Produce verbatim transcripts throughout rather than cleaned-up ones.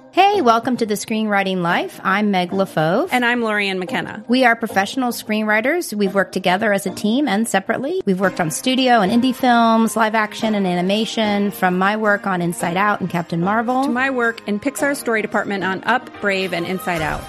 Hey, welcome to the Screenwriting Life. I'm Meg LaFauve. And I'm Lorianne McKenna. We are professional screenwriters. We've worked together as a team and separately. We've worked on studio and indie films, live action and animation, from my work on Inside Out and Captain Marvel to my work in Pixar's story department on Up, Brave, and Inside Out.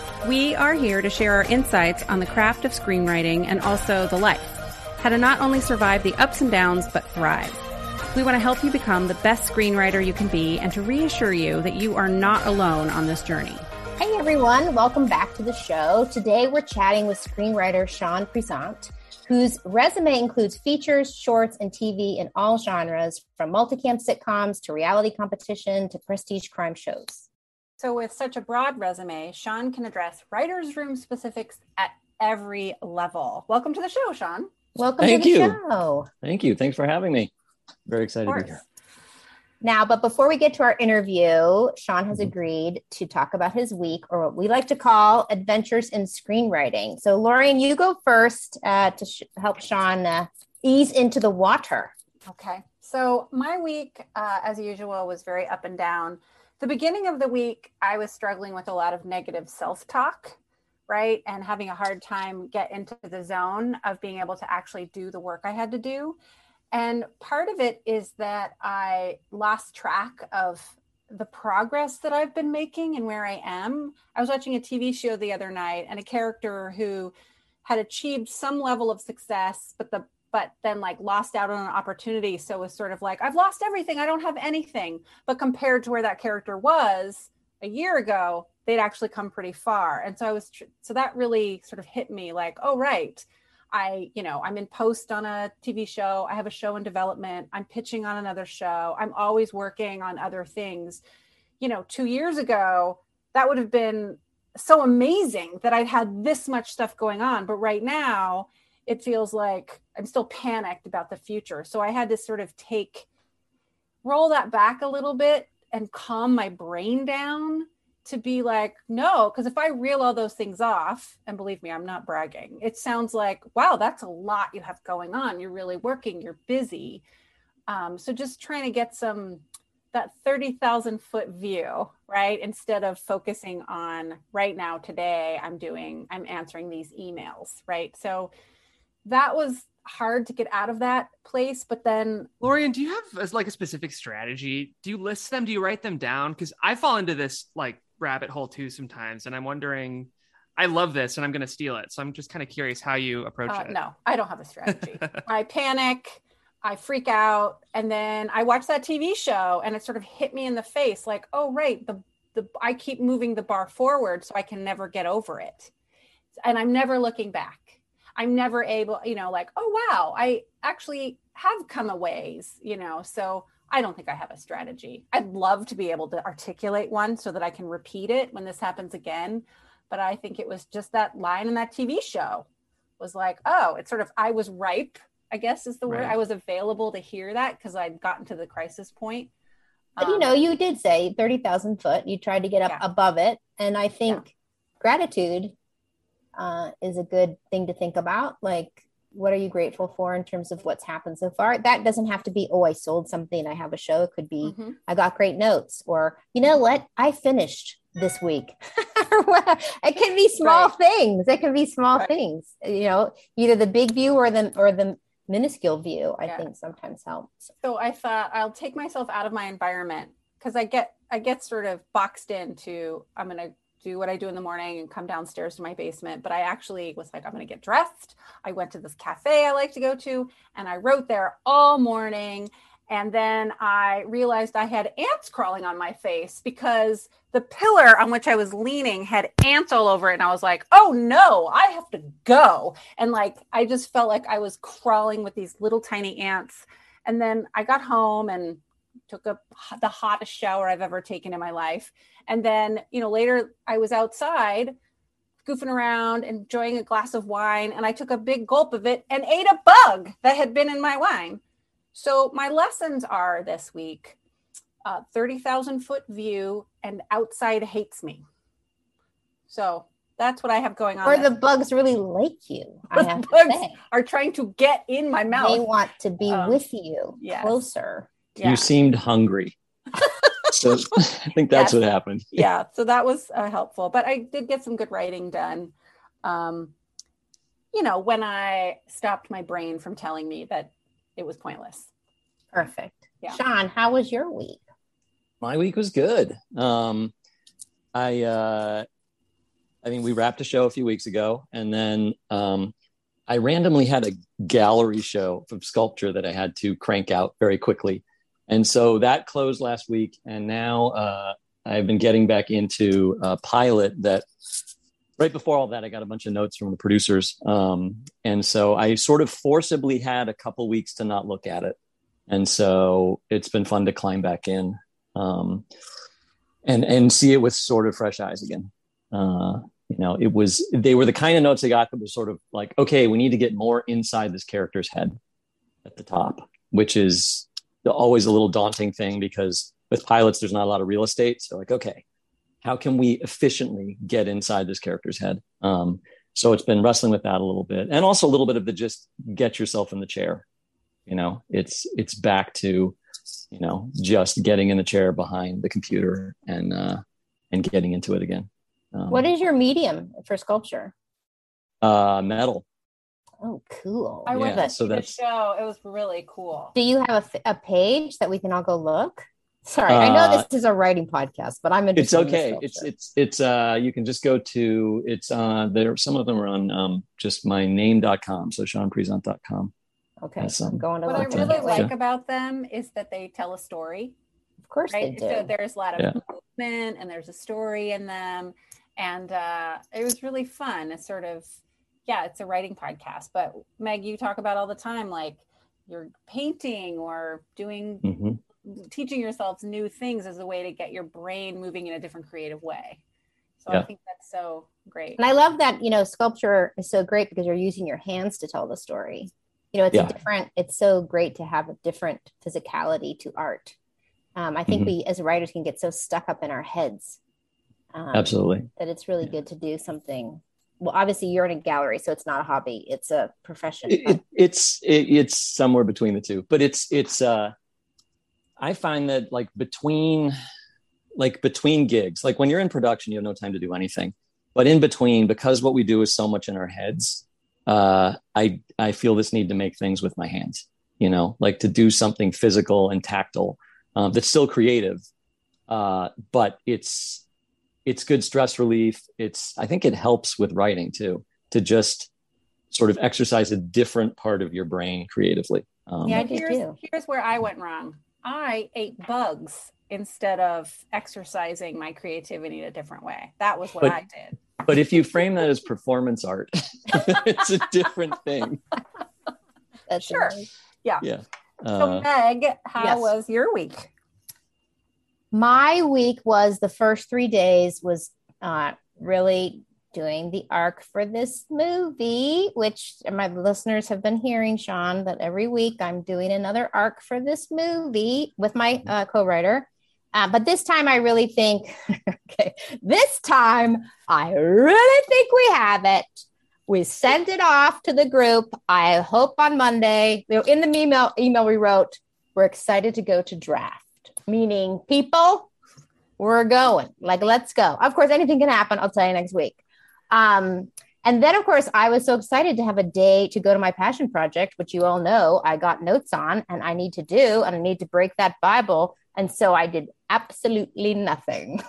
We are here to share our insights on the craft of screenwriting and also the life. How to not only survive the ups and downs, but thrive. We want to help you become the best screenwriter you can be and to reassure you that you are not alone on this journey. Hey everyone, welcome back to the show. Today we're chatting with screenwriter Sean Presant, whose resume includes features, shorts, and T V in all genres, from multicam sitcoms to reality competition to prestige crime shows. So with such a broad resume, Sean can address writer's room specifics at every level. Welcome to the show, Sean. Welcome Thank to the you. show. Thank you. Thanks for having me. Very excited to be here. Now, but before we get to our interview, Sean has agreed to talk about his week, or what we like to call adventures in screenwriting. So, Lorianne, you go first uh, to sh- help Sean uh, ease into the water. Okay. So my week, uh, as usual, was very up and down. The beginning of the week, I was struggling with a lot of negative self-talk, right? And having a hard time get into the zone of being able to actually do the work I had to do. And part of it is that I lost track of the progress that I've been making and where I am. I was watching a T V show the other night, and a character who had achieved some level of success, but the but then like lost out on an opportunity. So was sort of like, I've lost everything. I don't have anything. But compared to where that character was a year ago, they'd actually come pretty far. And so I was, tr- so that really sort of hit me like, oh, right. I, you know, I'm in post on a T V show. I have a show in development. I'm pitching on another show. I'm always working on other things. You know, two years ago, that would have been so amazing that I'd had this much stuff going on. But right now, it feels like I'm still panicked about the future. So I had to sort of take, roll that back a little bit and calm my brain down to be like, no, because if I reel all those things off, and believe me, I'm not bragging, it sounds like, wow, that's a lot you have going on. You're really working, you're busy. Um, so just trying to get some, that thirty thousand foot view, right? Instead of focusing on right now, today, I'm doing, I'm answering these emails, right? So that was hard to get out of that place. But then, Lorianne, do you have as like a specific strategy? Do you list them? Do you write them down? Because I fall into this like rabbit hole too sometimes, and I'm wondering, I love this and I'm going to steal it. So I'm just kind of curious how you approach uh, it. No, I don't have a strategy. I panic, I freak out, and then I watch that T V show and it sort of hit me in the face like, oh, right, the the I keep moving the bar forward so I can never get over it. And I'm never looking back. I'm never able, you know, like, oh, wow, I actually have come a ways, you know, so I don't think I have a strategy. I'd love to be able to articulate one so that I can repeat it when this happens again. But I think it was just that line in that T V show was like, oh, it's sort of, I was ripe, I guess is the word. Right. I was available to hear that because I'd gotten to the crisis point. But, Um, you know, you did say thirty thousand foot. You tried to get up Yeah. above it. And I think Yeah. gratitude uh, is a good thing to think about. Like, what are you grateful for in terms of what's happened so far? That doesn't have to be, oh, I sold something, I have a show. It could be, Mhm. I got great notes, or, you know what, I finished this week. It can be small Right. things. It can be small Right. things, you know, either the big view or the, or the minuscule view, I Yeah. think sometimes helps. So I thought I'll take myself out of my environment because I get I get sort of boxed into I'm going to do what I do in the morning and come downstairs to my basement. But I actually was like, I'm going to get dressed. I went to this cafe I like to go to, and I wrote there all morning. And then I realized I had ants crawling on my face because the pillar on which I was leaning had ants all over it. And I was like, oh no, I have to go. And like, I just felt like I was crawling with these little tiny ants. And then I got home and took a, the hottest shower I've ever taken in my life. And then, you know, later I was outside goofing around, enjoying a glass of wine. And I took a big gulp of it and ate a bug that had been in my wine. So my lessons are this week, uh, thirty thousand foot view and outside hates me. So that's what I have going on. Or the bugs really like you, I have the to bugs say. are trying to get in my mouth. They want to be Um, with you yes. closer. Yeah. You seemed hungry. So I think that's Yes. what happened. Yeah, so that was uh, helpful. But I did get some good writing done. Um, you know, when I stopped my brain from telling me that it was pointless. Perfect. Yeah. Sean, how was your week? My week was good. Um, I, uh, I mean, we wrapped a show a few weeks ago, and then um, I randomly had a gallery show of sculpture that I had to crank out very quickly. And so that closed last week. And now uh, I've been getting back into a pilot that right before all that, I got a bunch of notes from the producers. Um, and so I sort of forcibly had a couple weeks to not look at it. And so it's been fun to climb back in um, and, and see it with sort of fresh eyes again. Uh, you know, it was, they were the kind of notes I got that was sort of like, okay, we need to get more inside this character's head at the top, which is always a little daunting thing because with pilots, there's not a lot of real estate. So like, okay, how can we efficiently get inside this character's head? Um, so it's been wrestling with that a little bit, and also a little bit of the just get yourself in the chair. You know, it's, it's back to, you know, just getting in the chair behind the computer and, uh, and getting into it again. Um, What is your medium for sculpture? uh, metal. Oh, cool. I went Yeah, to so see the that's- show. It was really cool. Do you have a, a page that we can all go look? Sorry, I know Uh, this is a writing podcast, but I'm It's interested. okay. In the It's, sculpture. it's, it's, uh, you can just go to, it's, uh, there, some of them are on, um, just my name dot com. So sean present dot com. Okay, That's, so I'm um, going to What I look. Okay. really at it. like Yeah. about them is that they tell a story. Of course Right. they do. So there's a lot of Yeah. movement and there's a story in them. And uh, it was really fun. It's sort of, yeah, it's a writing podcast. But Meg, you talk about all the time, like you're painting or doing, Mm-hmm. teaching yourselves new things as a way to get your brain moving in a different creative way. So Yeah. I think that's so great. And I love that, you know, sculpture is so great because you're using your hands to tell the story. You know, it's Yeah. a different, it's so great to have a different physicality to art. Um, I think Mhm. we as writers can get so stuck up in our heads. Um, Absolutely. That it's really good to do something. Well, obviously you're in a gallery, so it's not a hobby, it's a profession. It, it, it's, it, it's somewhere between the two, but it's, it's, uh, I find that like between, like between gigs, like when you're in production, you have no time to do anything, but in between, because what we do is so much in our heads, uh, I, I feel this need to make things with my hands, you know, like to do something physical and tactile, um, that's still creative. Uh, but it's, it's good stress relief. It's, I think it helps with writing too, to just sort of exercise a different part of your brain creatively. Um, Yeah, I But do here's, too. here's where I went wrong. I ate bugs instead of exercising my creativity in a different way. That was what But- I did. But if you frame that as performance art, it's a different thing. That's Sure. amazing. Yeah. So Uh, Meg, how yes. was your week? My week was the first three days was uh, really doing the arc for this movie, which my listeners have been hearing, Sean, that every week I'm doing another arc for this movie with my uh, co-writer. Uh, but this time I really think, okay, this time I really think we have it. We sent it off to the group. I hope on Monday, you know, in the email, email we wrote, we're excited to go to draft. Meaning, people, we're going. Like, let's go. Of course, anything can happen. I'll tell you next week. Um, and then, of course, I was so excited to have a day to go to my passion project, which you all know I got notes on and I need to do, and I need to break that Bible. And so I did absolutely nothing.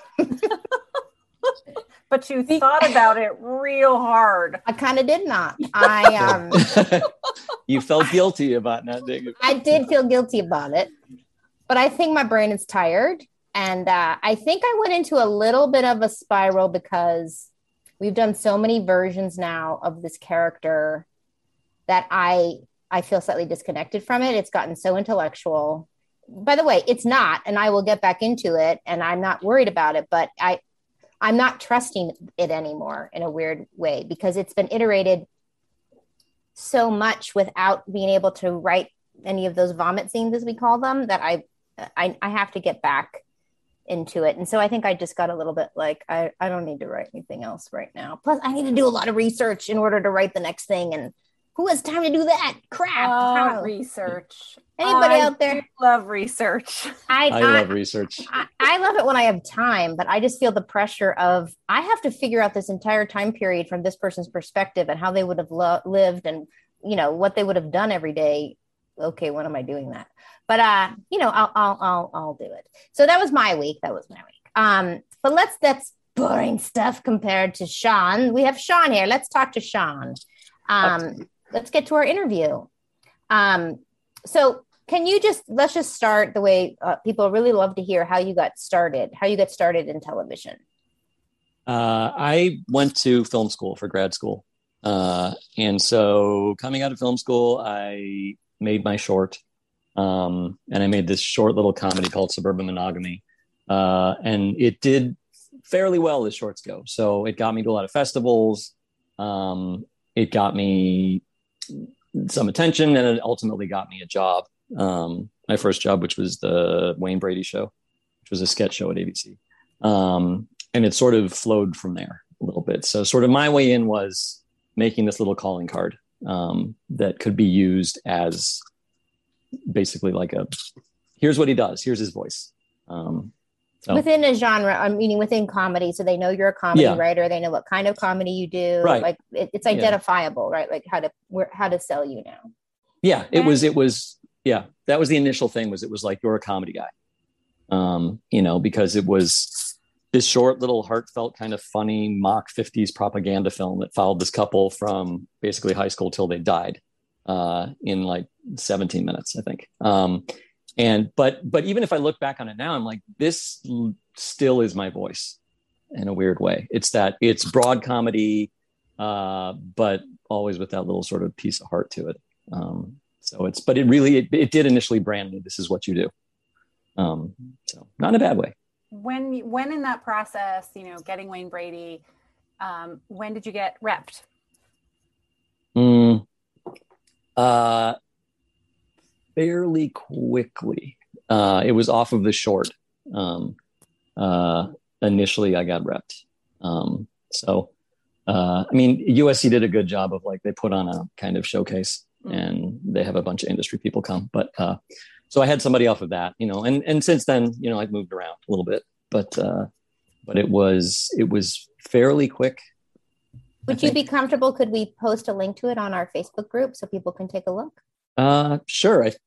But you thought about it real hard. I kind of did not. I um, you felt guilty about not doing it. I did feel guilty about it, but I think my brain is tired. And uh, I think I went into a little bit of a spiral because we've done so many versions now of this character that I I feel slightly disconnected from it. It's gotten so intellectual. By the way, it's not, and I will get back into it, and I'm not worried about it, but I, I'm not trusting it anymore in a weird way because it's been iterated so much without being able to write any of those vomit scenes, as we call them, that I, I, I have to get back into it. And so I think I just got a little bit like, I, I don't need to write anything else right now. Plus I need to do a lot of research in order to write the next thing. And Who has time to do that crap? Oh, How? research. Anybody I out there? do love research. I, I I love research. I, I love it when I have time, but I just feel the pressure of I have to figure out this entire time period from this person's perspective and how they would have lo- lived and, you know, what they would have done every day. Okay, when am I doing that? But uh, you know, I'll I'll I'll I'll do it. So that was my week. That was my week. Um, but let's that's boring stuff compared to Sean. We have Sean here. Let's talk to Sean. Um, let's get to our interview. Um, so. Can you just, let's just start the way uh, people really love to hear how you got started, how you got started in television. Uh, I went to film school for grad school. Uh, and so coming out of film school, I made my short. Um, and I made this short little comedy called Suburban Monogamy. Uh, and it did fairly well as shorts go. So it got me to a lot of festivals. Um, it got me some attention, and it ultimately got me a job. Um, my first job, which was the Wayne Brady Show, which was a sketch show at A B C. Um, and it sort of flowed from there a little bit. So sort of my way in was making this little calling card um, that could be used as basically like a, here's what he does. Here's his voice. Um, so. Within a genre, I'm meaning within comedy. So they know you're a comedy Yeah. writer. They know what kind of comedy you do. Right. Like it, it's identifiable, yeah. right? Like how to, where, how to sell you now. Yeah, it was, it was, yeah, that was the initial thing was it was like, you're a comedy guy, um, you know, because it was this short little heartfelt kind of funny mock fifties propaganda film that followed this couple from basically high school till they died uh, in like seventeen minutes, I think. Um, and, but, but even if I look back on it now, I'm like, this l- still is my voice in a weird way. It's that it's broad comedy, uh, but always with that little sort of piece of heart to it. Um, So it's, but it really, it, it did initially brand me. This is what you do. Um, so not in a bad way. When, when in that process, you know, getting Wayne Brady, um, when did you get repped? Mm, uh, fairly quickly. Uh, it was off of the short. Um, uh, initially I got repped. Um, so, uh, I mean, U S C did a good job of like, they put on a kind of showcase. And they have a bunch of industry people come. But uh, so I had somebody off of that, you know, and, and since then, you know, I've moved around a little bit, but uh, but it was it was fairly quick. Would you be comfortable? Could we post a link to it on our Facebook group so people can take a look? Uh, sure. I,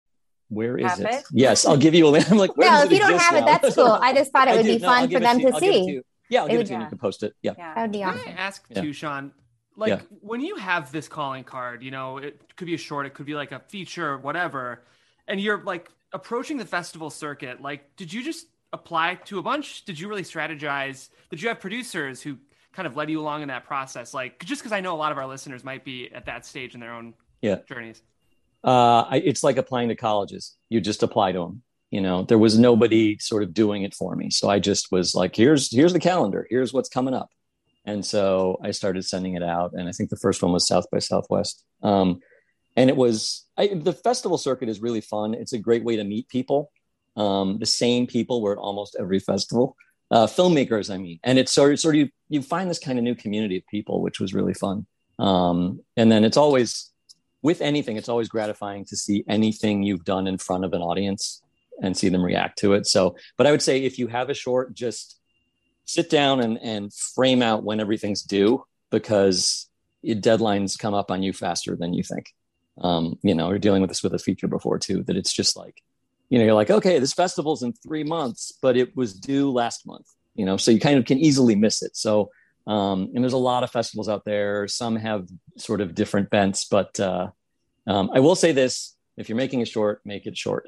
where is Have it? it? Yes, I'll give you a link. I'm like, where No, does if it you don't exist have it, now? that's cool. I just thought it I would do. be No, fun I'll for give it them to you. to I'll give it to see. you. Yeah, I'll It give would- it to you. yeah. You can post it. Yeah. Yeah. That would be Can awesome. I ask Yeah. too, Sean? Like Yeah. when you have this calling card, you know, it could be a short, it could be like a feature, whatever, and you're like approaching the festival circuit. Like, did you just apply to a bunch? Did you really strategize? Did you have producers who kind of led you along in that process? Like, just because I know a lot of our listeners might be at that stage in their own Yeah. journeys. Uh, I, it's like applying to colleges. You just apply to them. You know, there was nobody sort of doing it for me. So I just was like, here's, here's the calendar. Here's what's coming up. And so I started sending it out. And I think the first one was South by Southwest. Um, and it was, I, the festival circuit is really fun. It's a great way to meet people. Um, the same people were at almost every festival, uh, filmmakers, I mean, and it's sort of, sort of, you, you find this kind of new community of people, which was really fun. Um, and then it's always, with anything, it's always gratifying to see anything you've done in front of an audience and see them react to it. So, but I would say if you have a short, just sit down and, and frame out when everything's due, because it, deadlines come up on you faster than you think. Um, you know, we're dealing with this with a feature before too, that it's just like, you know, you're like, okay, this festival's in three months, but it was due last month, you know, so you kind of can easily miss it. So, um, and there's a lot of festivals out there. Some have sort of different bents, but uh, um, I will say this, if you're making a short, make it short.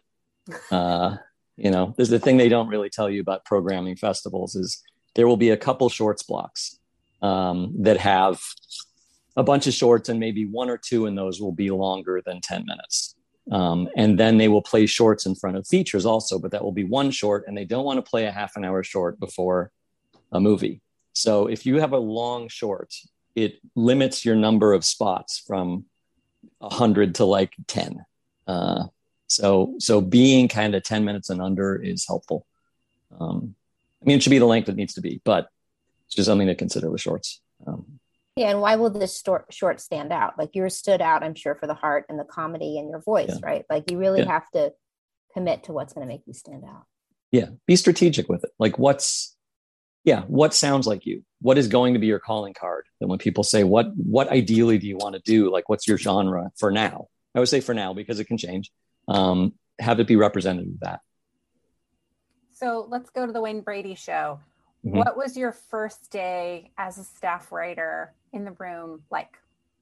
Uh, you know, there's the thing they don't really tell you about programming festivals is there will be a couple shorts blocks um, that have a bunch of shorts, and maybe one or two in those will be longer than ten minutes. Um, and then they will play shorts in front of features also, but that will be one short, and they don't want to play a half an hour short before a movie. So if you have a long short, it limits your number of spots from a hundred to like ten. Uh, so, so being kind of ten minutes and under is helpful. Um, I mean, it should be the length it needs to be, but it's just something to consider with shorts. Um, Yeah, and why will this stor- short stand out? Like yours stood out, I'm sure, for the heart and the comedy and your voice, yeah. right? Like you really yeah. have to commit to what's going to make you stand out. Yeah, be strategic with it. Like what's, yeah, what sounds like you? What is going to be your calling card? And when people say, what, what ideally do you want to do? Like what's your genre for now? I would say for now, because it can change. Um, have it be representative of that. So let's go to the Wayne Brady show. Mm-hmm. What was your first day as a staff writer in the room like?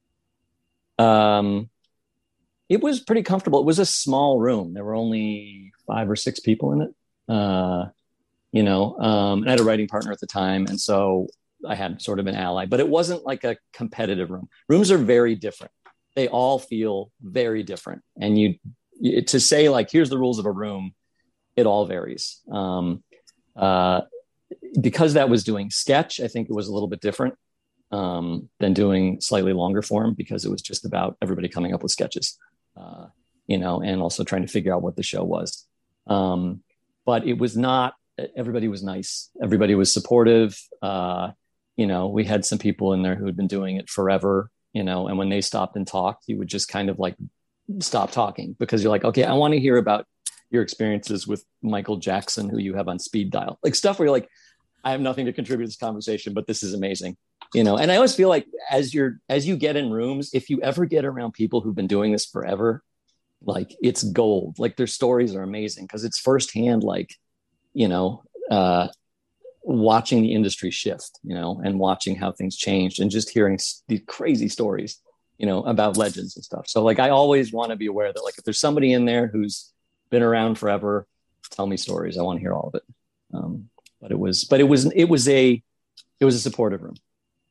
Um, it was pretty comfortable. It was a small room. There were only five or six people in it. Uh, you know, um, and I had a writing partner at the time. And so I had sort of an ally, but it wasn't like a competitive room. Rooms are very different. They all feel very different. And you, you to say like, here's the rules of a room, it all varies. Um, uh, because that was doing sketch, I think it was a little bit different um, than doing slightly longer form, because it was just about everybody coming up with sketches, uh, you know, and also trying to figure out what the show was. Um, but it was not, everybody was nice. Everybody was supportive. Uh, you know, we had some people in there who had been doing it forever, you know, and when they stopped and talked, you would just kind of like stop talking, because you're like, okay, I want to hear about your experiences with Michael Jackson, who you have on speed dial, like stuff where you're like, I have nothing to contribute to this conversation, but this is amazing, you know? And I always feel like as you're, as you get in rooms, if you ever get around people who've been doing this forever, like it's gold. Like their stories are amazing because it's firsthand, like, you know, uh, watching the industry shift, you know, and watching how things changed and just hearing these crazy stories, you know, about legends and stuff. So like, I always want to be aware that like, if there's somebody in there who's been around forever, tell me stories. I want to hear all of it. Um, but it was, but it was, it was a, it was a supportive room.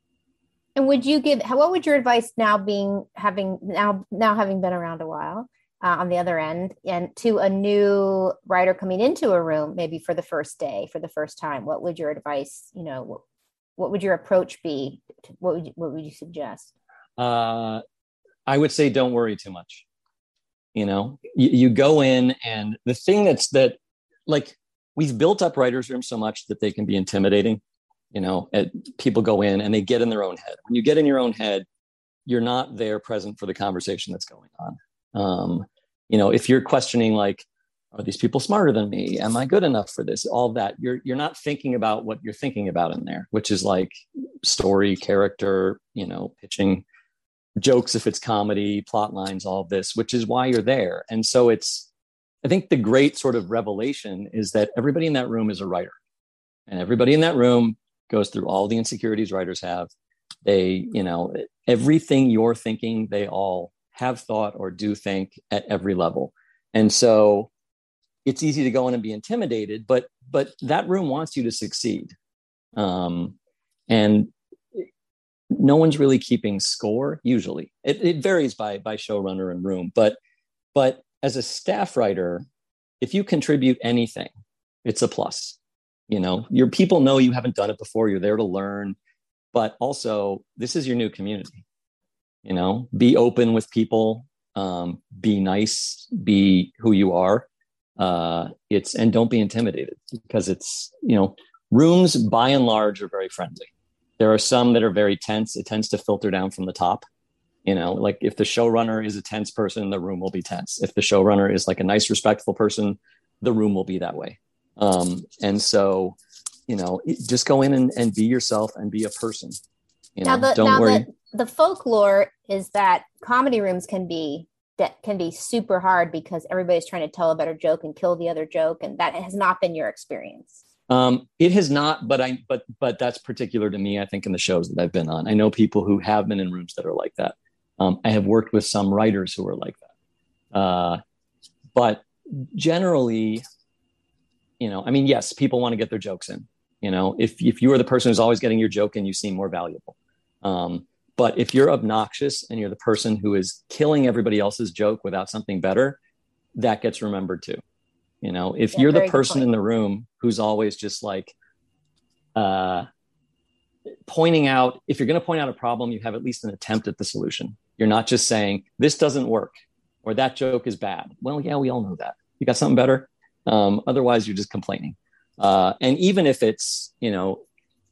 And would you give, what would your advice now being, having now, now having been around a while uh, on the other end, and to a new writer coming into a room, maybe for the first day, for the first time, what would your advice, you know, what, what would your approach be? What would you, what would you suggest? Uh, I would say, don't worry too much. You know, you, you go in, and the thing that's that, like, we've built up writers' rooms so much that they can be intimidating. You know, it, people go in and they get in their own head. When you get in your own head, you're not there present for the conversation that's going on. Um, you know, if you're questioning, like, are these people smarter than me? Am I good enough for this? All that, you're you're not thinking about what you're thinking about in there, which is like story, character, you know, pitching, jokes if it's comedy, plot lines, all of this, which is why you're there. And so it's, I think the great sort of revelation is that everybody in that room is a writer, and everybody in that room goes through all the insecurities writers have. They, you know, everything you're thinking, they all have thought or do think at every level. And so it's easy to go in and be intimidated, but, but that room wants you to succeed. Um, and no one's really keeping score. Usually it, it varies by, by showrunner and room, but, but as a staff writer, if you contribute anything, it's a plus. You know, your people know you haven't done it before. You're there to learn, but also this is your new community. You know, be open with people, um, be nice, be who you are. Uh, it's, and don't be intimidated, because it's, you know, rooms by and large are very friendly. There are some that are very tense. It tends to filter down from the top. You know, like if the showrunner is a tense person, the room will be tense. If the showrunner is like a nice, respectful person, the room will be that way. Um, and so, you know, just go in and, and be yourself and be a person. You know, now the, don't now worry. The, the folklore is that comedy rooms can be that can be super hard because everybody's trying to tell a better joke and kill the other joke, and that has not been your experience. Um, it has not, but I, but, but that's particular to me. I think in the shows that I've been on, I know people who have been in rooms that are like that. Um, I have worked with some writers who are like that. Uh, but generally, you know, I mean, yes, people want to get their jokes in. You know, if if you are the person who's always getting your joke in, you seem more valuable. Um, but if you're obnoxious and you're the person who is killing everybody else's joke without something better, that gets remembered too. You know, if yeah, you're the person in the room who's always just like uh, pointing out, if you're going to point out a problem, you have at least an attempt at the solution. You're not just saying this doesn't work or that joke is bad. Well, yeah, we all know that. You got something better? Um, otherwise, you're just complaining. Uh, and even if it's, you know,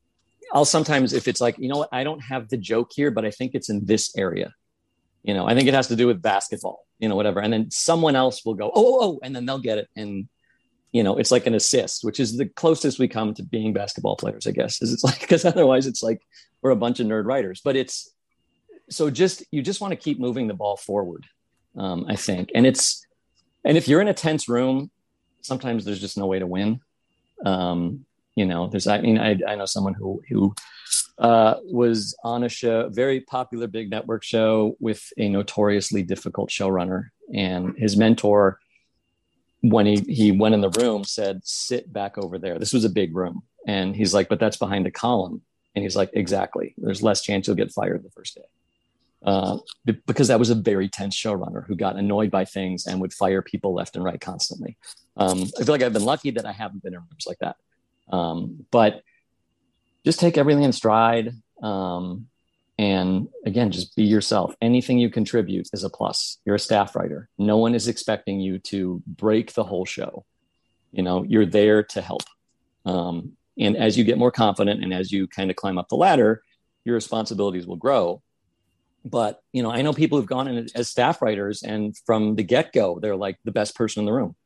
I'll sometimes, if it's like, you know what, I don't have the joke here, but I think it's in this area. You know, I think it has to do with basketball, you know, whatever. And then someone else will go, oh, oh, oh, and then they'll get it. And, you know, it's like an assist, which is the closest we come to being basketball players, I guess, is it's like, because otherwise it's like we're a bunch of nerd writers. But it's, so just, you just want to keep moving the ball forward, um, I think. And it's, and if you're in a tense room, sometimes there's just no way to win. Um, you know, there's, I mean, I, I know someone who, who, uh, was on a show, very popular big network show with a notoriously difficult showrunner, and his mentor, when he, he went in the room, said, sit back over there. This was a big room. And he's like, but that's behind a column. And he's like, exactly. There's less chance you'll get fired the first day. Uh, because that was a very tense showrunner who got annoyed by things and would fire people left and right constantly. Um, I feel like I've been lucky that I haven't been in rooms like that. Um, but just take everything in stride. Um, and again, just be yourself. Anything you contribute is a plus. You're a staff writer. No one is expecting you to break the whole show. You know, you're there to help. Um, and as you get more confident and as you kind of climb up the ladder, your responsibilities will grow. But, you know, I know people who've gone in as staff writers, and from the get-go, they're like the best person in the room.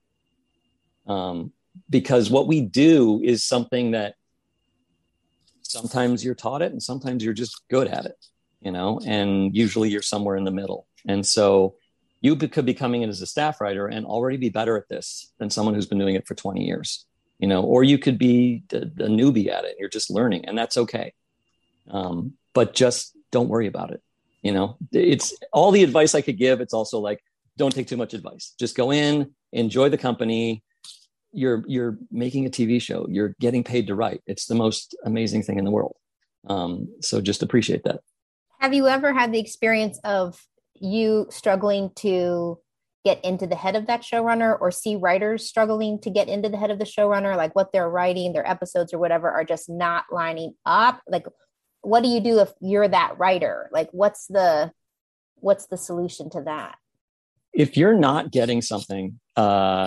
Um, because what we do is something that sometimes you're taught it and sometimes you're just good at it, you know, and usually you're somewhere in the middle. And so you could be coming in as a staff writer and already be better at this than someone who's been doing it for twenty years, you know, or you could be a, a newbie at it. And you're just learning, and that's okay. Um, but just don't worry about it. You know, it's all the advice I could give. It's also like, don't take too much advice. Just go in, enjoy the company. You're, you're making a T V show. You're getting paid to write. It's the most amazing thing in the world. Um, so just appreciate that. Have you ever had the experience of you struggling to get into the head of that showrunner, or see writers struggling to get into the head of the showrunner, like what they're writing, their episodes or whatever are just not lining up? Like, what do you do if you're that writer? Like, what's the, what's the solution to that? If you're not getting something, uh,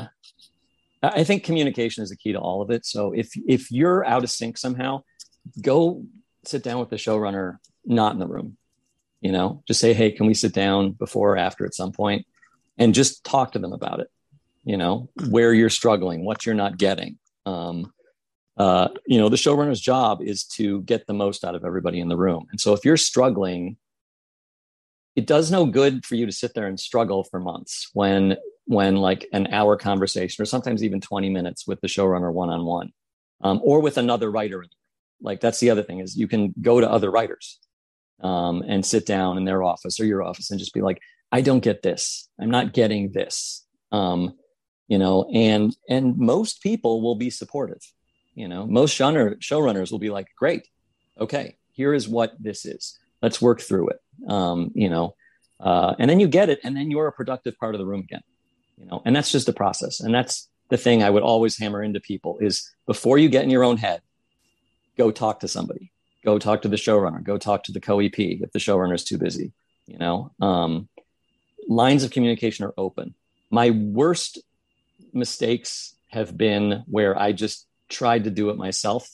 I think communication is the key to all of it. So if, if you're out of sync somehow, go sit down with the showrunner, not in the room, you know, just say, hey, can we sit down before or after at some point, and just talk to them about it, you know, where you're struggling, what you're not getting. Um, Uh, you know, the showrunner's job is to get the most out of everybody in the room. And so if you're struggling, it does no good for you to sit there and struggle for months when, when like an hour conversation, or sometimes even twenty minutes with the showrunner one-on-one, um, or with another writer. Like, that's the other thing, is you can go to other writers um, and sit down in their office or your office and just be like, I don't get this. I'm not getting this. Um, you know, and, and most people will be supportive. You know, most showrunner, showrunners will be like, great, okay, here is what this is. Let's work through it. Um, you know, uh, and then you get it, and then you're a productive part of the room again. You know, and that's just a process. And that's the thing I would always hammer into people is, before you get in your own head, go talk to somebody. Go talk to the showrunner. Go talk to the co-E P if the showrunner is too busy. You know, um, lines of communication are open. My worst mistakes have been where I just tried to do it myself,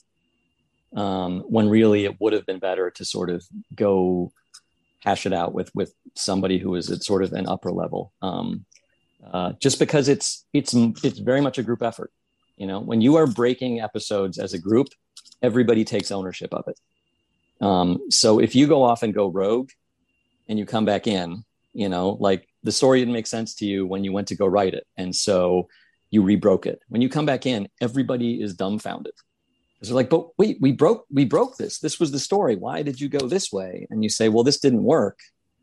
um, when really it would have been better to sort of go hash it out with, with somebody who is at sort of an upper level. Um, uh, just because it's, it's, it's very much a group effort. You know, when you are breaking episodes as a group, everybody takes ownership of it. Um, so if you go off and go rogue and you come back in, you know, like the story didn't make sense to you when you went to go write it, and so you rebroke it. When you come back in, everybody is dumbfounded. They're like, but wait, we broke, we broke this. This was the story. Why did you go this way? And you say, well, this didn't work.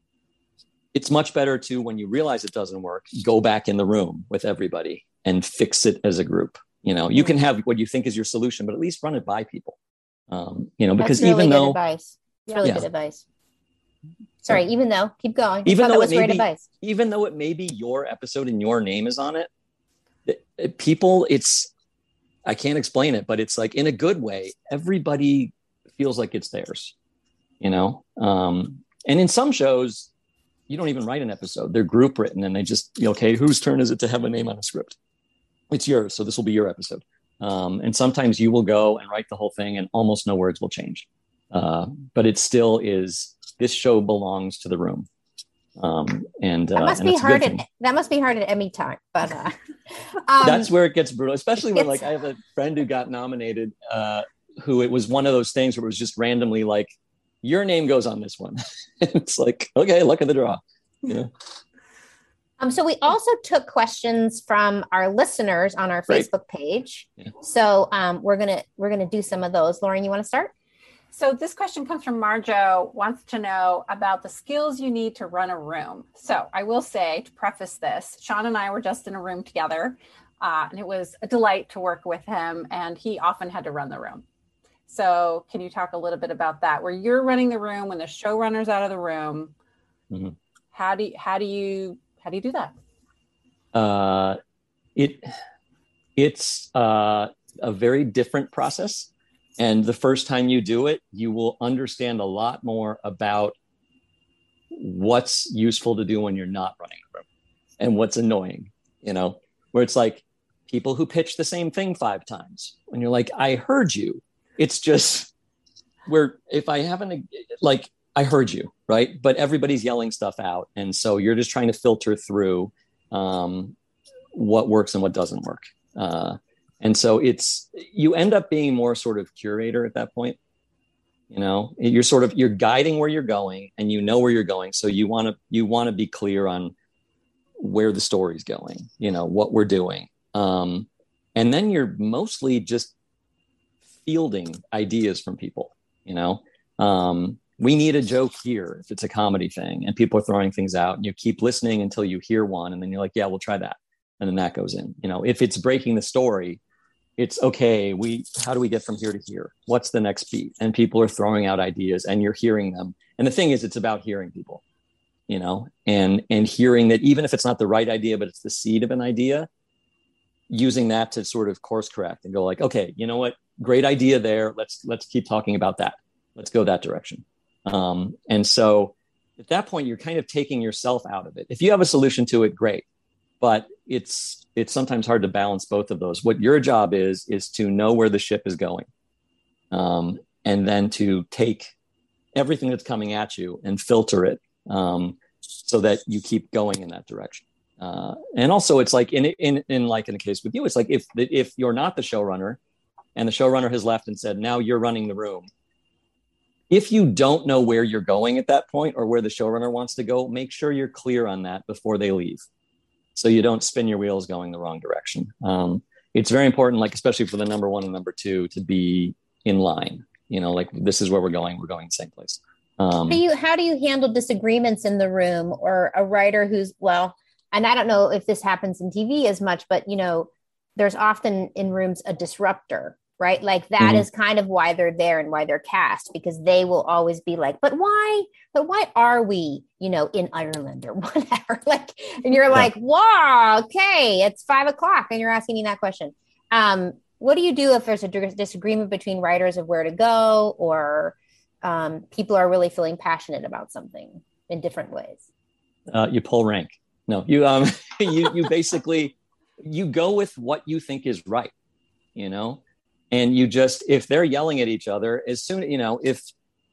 It's much better to, when you realize it doesn't work, go back in the room with everybody and fix it as a group. You know, you can have what you think is your solution, but at least run it by people. Um, you know, because That's really even good though advice. It's really yeah. good advice. Sorry, even though, keep going. Even though, that it was may great be, advice. even though it may be your episode and your name is on it, it, it people, it's, I can't explain it, but it's like, in a good way, everybody feels like it's theirs, you know? Um, and in some shows, you don't even write an episode. They're group written, and they just, okay, whose turn is it to have a name on a script? It's yours. So this will be your episode. Um, and sometimes you will go and write the whole thing and almost no words will change. Uh, but it still is, this show belongs to the room. Um, and that uh, must and be hard. At, thing. that must be hard at Emmy time, but uh, um, that's where it gets brutal, especially when like I have a friend who got nominated, uh, who it was one of those things where it was just randomly like, your name goes on this one. It's like, okay, luck of the draw. Yeah. Um, so we also took questions from our listeners on our Great. Facebook page. Yeah. So um, we're gonna we're gonna do some of those. Lauren, you want to start? So this question comes from Marjo, wants to know about the skills you need to run a room. So I will say, to preface this, Sean and I were just in a room together, uh, and it was a delight to work with him, and he often had to run the room. So can you talk a little bit about that? Where you're running the room, when the showrunner's out of the room, mm-hmm. how do you, how do you how do you do that? Uh, it it's uh, a very different process. And the first time you do it, you will understand a lot more about what's useful to do when you're not running a room and what's annoying, you know, where it's like people who pitch the same thing five times when you're like, I heard you. It's just where if I haven't, like, I heard you, right? But everybody's yelling stuff out. And so you're just trying to filter through um, what works and what doesn't work. Uh, and so it's, you end up being more sort of curator at that point. You know, you're sort of, you're guiding where you're going and you know where you're going. So you want to, you want to be clear on where the story's going, you know, what we're doing. Um, and then you're mostly just fielding ideas from people, you know, um, we need a joke here if it's a comedy thing and people are throwing things out and you keep listening until you hear one. And then you're like, yeah, we'll try that. And then that goes in, you know, if it's breaking the story, it's okay. We, how do we get from here to here? What's the next beat? And people are throwing out ideas and you're hearing them. And the thing is, it's about hearing people, you know, and, and hearing that even if it's not the right idea, but it's the seed of an idea, using that to sort of course correct and go like, okay, you know what? Great idea there. Let's, let's keep talking about that. Let's go that direction. Um, and so at that point, you're kind of taking yourself out of it. If you have a solution to it, great. But it's, it's sometimes hard to balance both of those. What your job is, is to know where the ship is going. Um, and then to take everything that's coming at you and filter it um, so that you keep going in that direction. Uh, and also it's like in, in, in like in a case with you, it's like if, if you're not the showrunner and the showrunner has left and said, now you're running the room. If you don't know where you're going at that point or where the showrunner wants to go, make sure you're clear on that before they leave. So you don't spin your wheels going the wrong direction. Um, it's very important, like, especially for the number one and number two to be in line, you know, like this is where we're going. We're going the same place. Um, how do you, how do you handle disagreements in the room or a writer who's, well, and I don't know if this happens in T V as much, but you know, there's often in rooms a disruptor, right? Like that mm-hmm. is kind of why they're there and why they're cast, because they will always be like, but why, but why are we, you know, in Ireland or whatever? Like, and you're like, yeah. wow, okay, it's five o'clock and you're asking me that question. Um, what do you do if there's a disagreement between writers of where to go, or um, people are really feeling passionate about something in different ways? Uh, you pull rank. No, you, um, you, you basically, you go with what you think is right, you know? And you just, if they're yelling at each other, as soon, you know, if,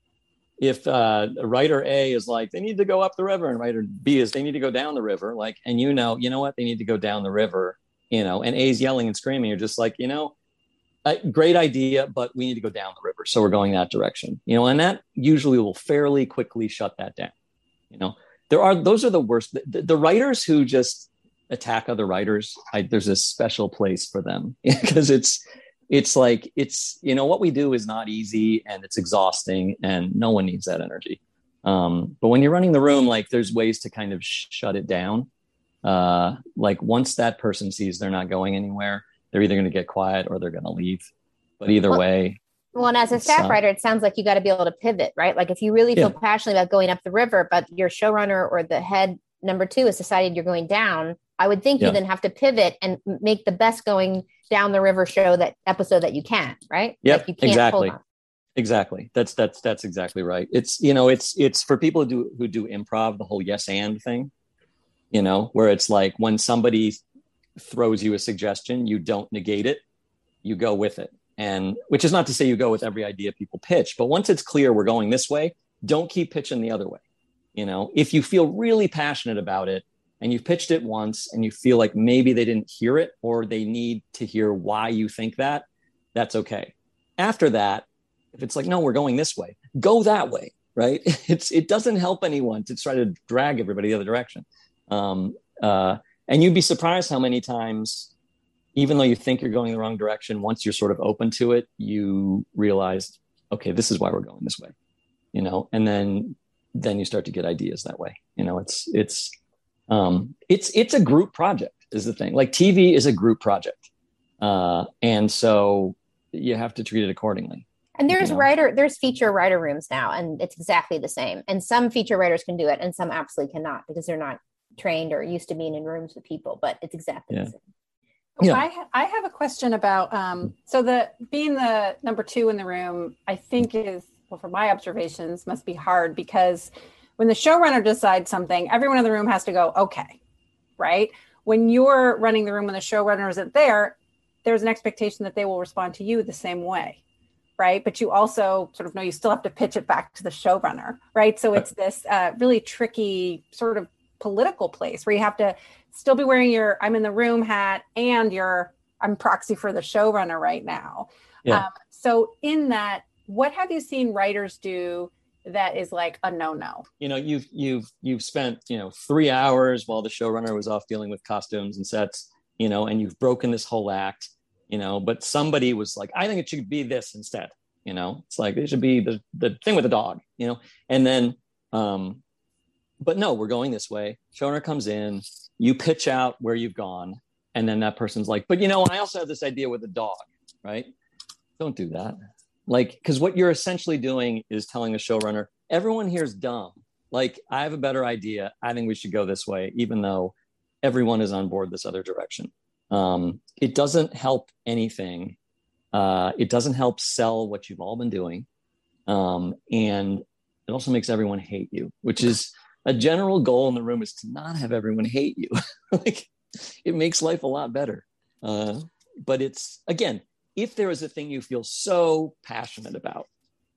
if uh, writer A is like, they need to go up the river, and writer B is, they need to go down the river. Like, and you know, you know what, they need to go down the river, you know, and A's yelling and screaming. You're just like, you know, a great idea, but we need to go down the river. So we're going that direction, you know, and that usually will fairly quickly shut that down. You know, there are, those are the worst, the, the writers who just attack other writers. I, there's a special place for them because it's, it's like, it's, you know, what we do is not easy and it's exhausting and no one needs that energy. Um, but when you're running the room, like there's ways to kind of sh- shut it down. Uh, like once that person sees they're not going anywhere, they're either going to get quiet or they're going to leave. But either well, way. Well, and as a staff uh, writer, it sounds like you got to be able to pivot, right? Like if you really feel yeah. passionate about going up the river, but your showrunner or the head number two has decided you're going down, I would think yeah. you then have to pivot and make the best going down the river show, that episode that you can, right? Yep, like you can't exactly. hold on. Exactly. That's, that's, that's exactly right. It's, you know, it's, it's for people who do, who do improv, the whole yes and thing, you know, where it's like when somebody throws you a suggestion, you don't negate it, you go with it. And which is not to say you go with every idea people pitch, but once it's clear we're going this way, don't keep pitching the other way. You know, if you feel really passionate about it and you've pitched it once and you feel like maybe they didn't hear it or they need to hear why you think that, that's okay. After that, if it's like, no, we're going this way, go that way, right? It's it doesn't help anyone to try to drag everybody the other direction. Um, uh, and you'd be surprised how many times, even though you think you're going the wrong direction, once you're sort of open to it, you realize, okay, this is why we're going this way, you know, and then then you start to get ideas that way. You know, it's it's um, it's it's a group project is the thing. Like T V is a group project, uh, and so you have to treat it accordingly. And there's you know? writer, there's feature writer rooms now, and it's exactly the same. And some feature writers can do it, and some absolutely cannot because they're not trained or used to being in rooms with people. But it's exactly yeah. the same. Yeah. I, ha- I have a question about, um, so the being the number two in the room, I think is, well, from my observations, must be hard because when the showrunner decides something, everyone in the room has to go, okay, right? When you're running the room, when the showrunner isn't there, there's an expectation that they will respond to you the same way, right? But you also sort of know you still have to pitch it back to the showrunner, right? So it's this uh, really tricky sort of political place where you have to still be wearing your I'm in the room hat and your I'm proxy for the showrunner right now. Yeah. Um, so in that, what have you seen writers do that is like a no-no? You know, you've you've you've spent, you know, three hours while the showrunner was off dealing with costumes and sets, you know, and you've broken this whole act, you know, but somebody was like, I think it should be this instead. You know, it's like it should be the the thing with the dog, you know, and then um but no, we're going this way. Showrunner comes in, you pitch out where you've gone, and then that person's like, but you know, I also have this idea with the dog, right? Don't do that. Like, because what you're essentially doing is telling the showrunner, everyone here is dumb. Like, I have a better idea. I think we should go this way, even though everyone is on board this other direction. Um, it doesn't help anything. Uh, it doesn't help sell what you've all been doing. Um, and it also makes everyone hate you, which is a general goal in the room, is to not have everyone hate you. Like, it makes life a lot better. Uh, but it's, again, if there is a thing you feel so passionate about,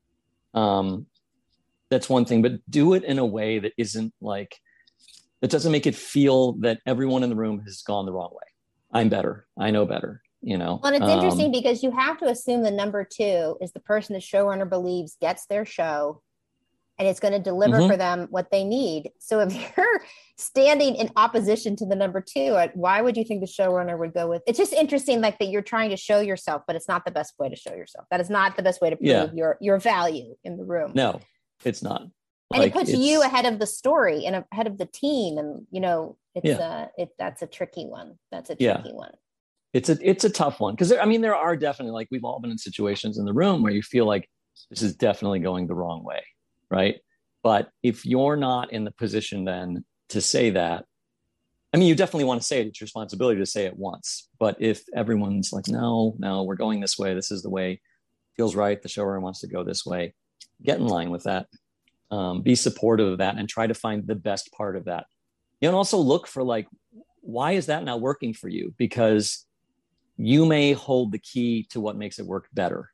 um, that's one thing, but do it in a way that isn't like, that doesn't make it feel that everyone in the room has gone the wrong way. I'm better. I know better, you know? Well, and it's Um, interesting because you have to assume the number two is the person the showrunner believes gets their show and it's going to deliver Mhm. for them what they need. So if you're standing in opposition to the number two, why would you think the showrunner would go with? It's just interesting, like that you're trying to show yourself, but it's not the best way to show yourself. That is not the best way to prove Yeah. your your value in the room. No, it's not. And Like, it puts it's- you ahead of the story and ahead of the team, and you know it's Yeah. uh it that's a tricky one. That's a Yeah. tricky one. It's a it's a tough one because I mean there are definitely, like, we've all been in situations in the room where you feel like this is definitely going the wrong way, right? But if you're not in the position then to say that, I mean, you definitely want to say it. It's your responsibility to say it once. But if everyone's like, no, no, we're going this way, this is the way, feels right, the showrunner wants to go this way, get in line with that. Um, be supportive of that and try to find the best part of that. You know, and also look for, like, why is that not working for you? Because you may hold the key to what makes it work better.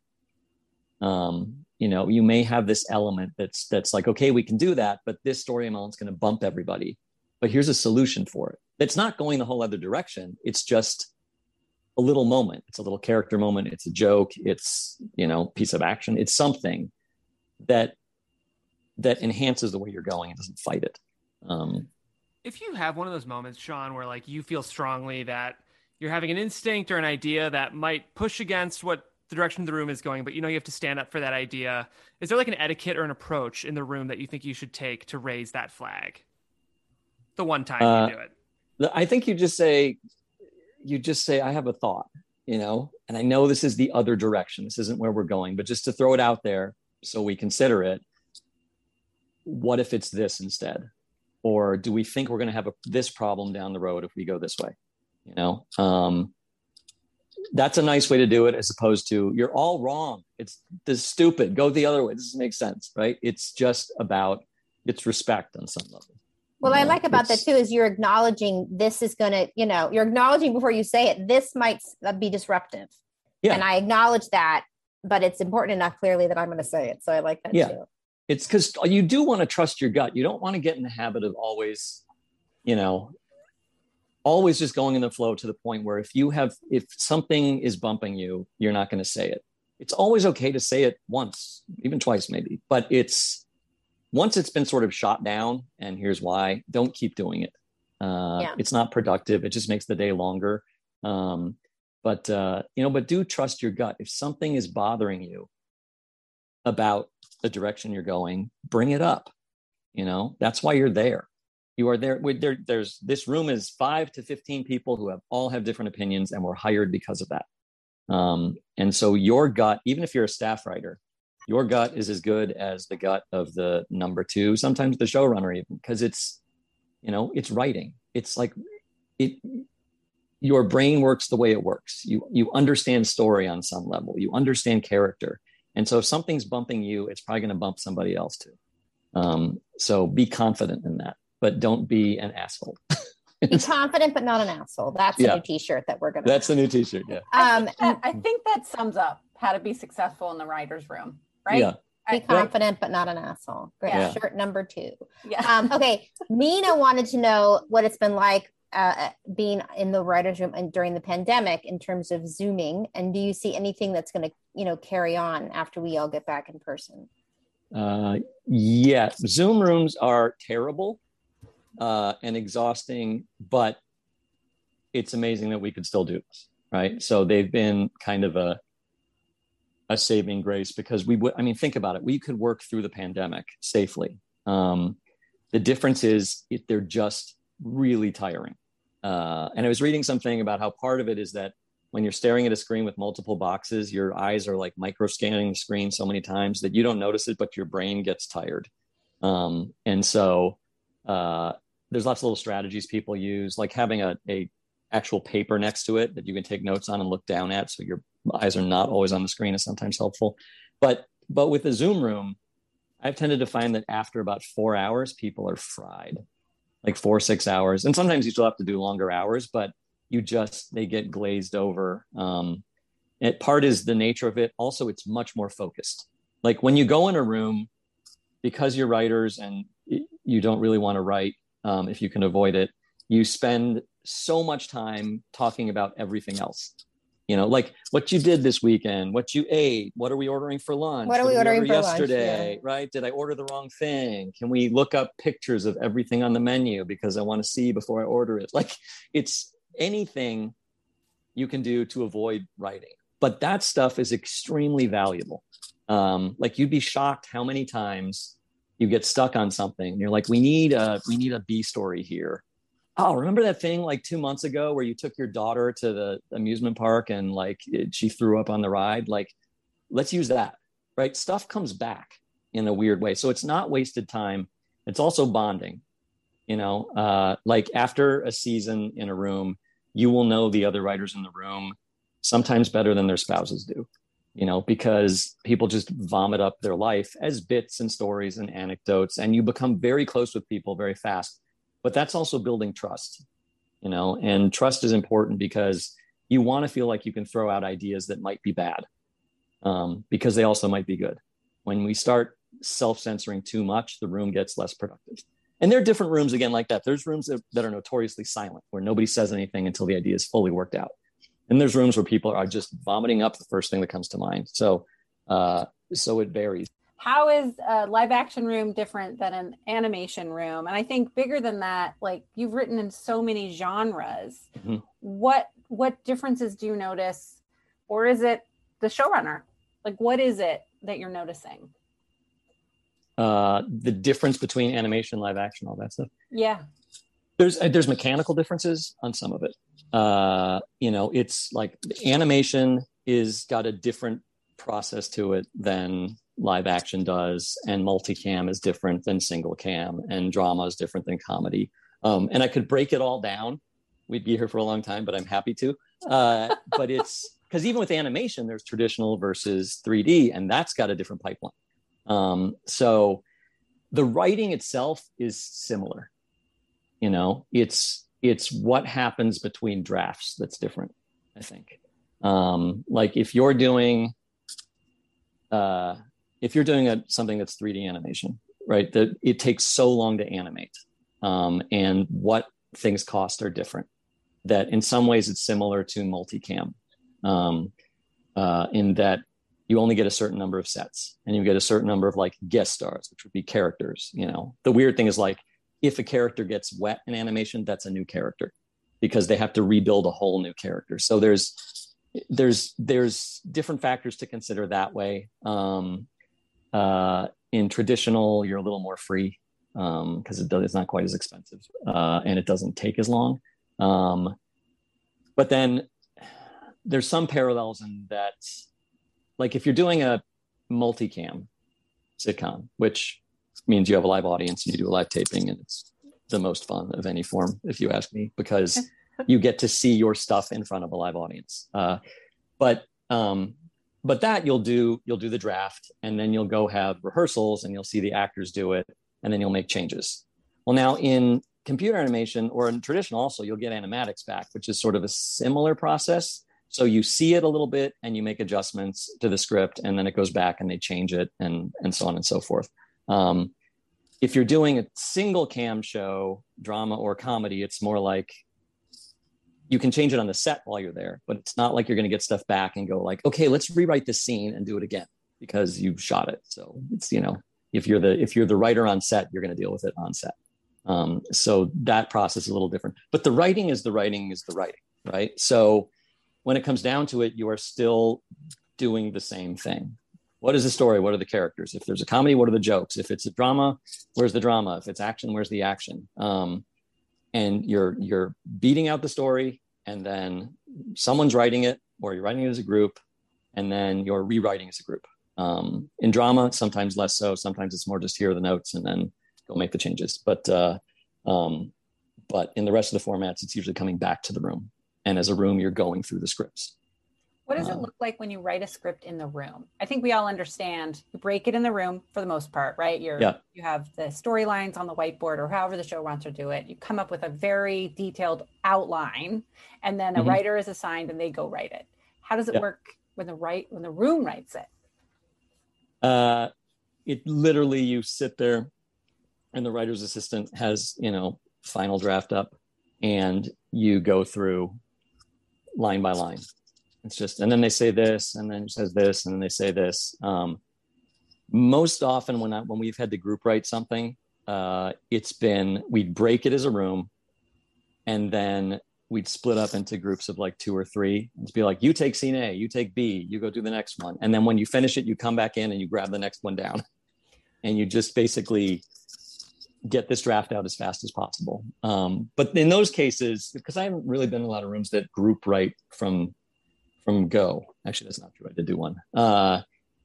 Um, you know, you may have this element that's that's like, okay, we can do that, but this story element's going to bump everybody. But here's a solution for it. It's not going the whole other direction. It's just a little moment. It's a little character moment. It's a joke. It's, you know, piece of action. It's something that that enhances the way you're going. It doesn't fight it. Um, If you have one of those moments, Sean, where like you feel strongly that you're having an instinct or an idea that might push against what the direction of the room is going, but you know you have to stand up for that idea, is there like an etiquette or an approach in the room that you think you should take to raise that flag? The one time Uh, you do it. I think you just say, you just say, I have a thought, you know, and I know this is the other direction. This isn't where we're going, but just to throw it out there so we consider it. What if it's this instead? Or do we think we're going to have a, this problem down the road if we go this way? You know, um, that's a nice way to do it, as opposed to, you're all wrong. It's this stupid, go the other way. This doesn't make sense, right? It's just about, it's respect on some level. Well, You I know, like about that it's- too is you're acknowledging this is going to, you know, you're acknowledging before you say it, this might be disruptive. Yeah. And I acknowledge that, but it's important enough clearly that I'm going to say it. So I like that yeah. too. It's because you do want to trust your gut. You don't want to get in the habit of always, you know, always just going in the flow to the point where if you have, if something is bumping you, you're not going to say it. It's always okay to say it once, even twice maybe, but it's, once it's been sort of shot down and here's why, don't keep doing it. Uh, Yeah. It's not productive. It just makes the day longer. Um, but, uh, you know, but do trust your gut. If something is bothering you about the direction you're going, bring it up. You know, that's why you're there. You are there. there there's this room is five to fifteen people who have all have different opinions and were hired because of that. Um, and so your gut, even if you're a staff writer, your gut is as good as the gut of the number two, sometimes the showrunner, even, because it's, you know, it's writing. It's like it, your brain works the way it works. You, you understand story on some level, you understand character. And so if something's bumping you, it's probably going to bump somebody else too. Um, so be confident in that, but don't be an asshole. Be confident, but not an asshole. That's Yeah. a new t-shirt that we're going to That's the new t-shirt. Yeah. I, Um, think that, I think that sums up how to be successful in the writer's room, right? Yeah. be I- confident, but not an asshole. Great. Yeah. Shirt number two. Yeah. Um, okay. Nina wanted to know what it's been like uh, being in the writer's room and during the pandemic in terms of Zooming. And do you see anything that's going to, you know, carry on after we all get back in person? Uh, yeah. Zoom rooms are terrible uh, and exhausting, but it's amazing that we could still do this, right? So they've been kind of a a saving grace because we would, I mean, think about it. We could work through the pandemic safely. Um, the difference is it, they're just really tiring. Uh, and I was reading something about how part of it is that when you're staring at a screen with multiple boxes, your eyes are like micro scanning the screen so many times that you don't notice it, but your brain gets tired. Um, and so uh, there's lots of little strategies people use, like having a, a actual paper next to it that you can take notes on and look down at, so your eyes are not always on the screen, is sometimes helpful. But but with the Zoom room, I've tended to find that after about four hours, people are fried, like four, six hours. And sometimes you still have to do longer hours, but you just, they get glazed over. Um, it, part is the nature of it. Also, it's much more focused. Like when you go in a room, because you're writers and you don't really want to write, um, if you can avoid it, you spend so much time talking about everything else. You know, like what you did this weekend, what you ate, what are we ordering for lunch? What are we did ordering order for lunch? yesterday? Yeah. Right? Did I order the wrong thing? Can we look up pictures of everything on the menu because I want to see before I order it? Like it's anything you can do to avoid writing. But that stuff is extremely valuable. Um, like you'd be shocked how many times you get stuck on something. And you're like, we need a we need a B story here. Oh, remember that thing like two months ago where you took your daughter to the amusement park and like it, she threw up on the ride? Like, let's use that, right? Stuff comes back in a weird way. So it's not wasted time. It's also bonding, you know, uh, like after a season in a room, you will know the other writers in the room sometimes better than their spouses do, you know, because people just vomit up their life as bits and stories and anecdotes, and you become very close with people very fast. But that's also building trust, you know, and trust is important because you want to feel like you can throw out ideas that might be bad um, because they also might be good. When we start self-censoring too much, the room gets less productive. And there are different rooms, again, like that. There's rooms that, that are notoriously silent, where nobody says anything until the idea is fully worked out. And there's rooms where people are just vomiting up the first thing that comes to mind. So, uh, so it varies. How is a live action room different than an animation room? And I think bigger than that, like you've written in so many genres, mm-hmm. what what differences do you notice? Or is it the showrunner? Like, what is it that you're noticing? Uh, the difference between animation, live action, all that stuff. Yeah. There's there's mechanical differences on some of it. Uh, you know, it's like animation is got a different process to it than live action does, and multicam is different than single cam, and drama is different than comedy. Um, and I could break it all down. We'd be here for a long time, but I'm happy to. Uh, but it's because even with animation, there's traditional versus three D, and that's got a different pipeline. Um, so the writing itself is similar. You know, it's it's what happens between drafts that's different, I think. Um, like if you're doing, uh, if you're doing a, something that's three D animation, right, that it takes so long to animate, um, and what things cost are different, that in some ways it's similar to multicam, um, uh, in that you only get a certain number of sets and you get a certain number of like guest stars, which would be characters. You know, the weird thing is like, if a character gets wet in animation, that's a new character because they have to rebuild a whole new character. So there's, there's, there's different factors to consider that way. Um, uh, in traditional, you're a little more free um, because it does, it's not quite as expensive uh, and it doesn't take as long. Um, but then there's some parallels in that, like if you're doing a multicam sitcom, which means you have a live audience and you do a live taping, and it's the most fun of any form, if you ask me, because you get to see your stuff in front of a live audience. Uh, but um, but that you'll do, you'll do the draft, and then you'll go have rehearsals, and you'll see the actors do it, and then you'll make changes. Well, now in computer animation or in traditional, also you'll get animatics back, which is sort of a similar process. So you see it a little bit, and you make adjustments to the script, and then it goes back, and they change it, and and so on and so forth. Um, if you're doing a single cam show, drama or comedy, it's more like you can change it on the set while you're there, but it's not like you're going to get stuff back and go like, okay, let's rewrite this scene and do it again because you've shot it. So it's, you know, if you're the, if you're the writer on set, you're going to deal with it on set. Um, so that process is a little different, but the writing is the writing is the writing, right? So when it comes down to it, you are still doing the same thing. What is the story? What are the characters? If there's a comedy, what are the jokes? If it's a drama, where's the drama? If it's action, where's the action? Um, and you're you're beating out the story, and then someone's writing it, or you're writing it as a group, and then you're rewriting as a group. Um, in drama, sometimes less so. Sometimes it's more just hear the notes and then go make the changes. But uh, um, but in the rest of the formats, it's usually coming back to the room. And as a room, you're going through the scripts. What does it look like when you write a script in the room? I think we all understand you break it in the room for the most part, right? You're, yeah. You have the storylines on the whiteboard or however the show wants to do it. You come up with a very detailed outline, and then a mm-hmm. writer is assigned and they go write it. How does it yeah. work when the right when the room writes it? Uh, it literally, you sit there and the writer's assistant has, you know, final draft up, and you go through line by line. It's just, and then they say this, and then it says this, and then they say this. Um, most often when I, when we've had to group write something, uh, it's been, we'd break it as a room, and then we'd split up into groups of like two or three. It's be like, you take scene A, you take B, you go do the next one. And then when you finish it, you come back in and you grab the next one down, and you just basically get this draft out as fast as possible. Um, but in those cases, because I haven't really been in a lot of rooms that group write from from go. Actually, that's not true. I did do one. Uh,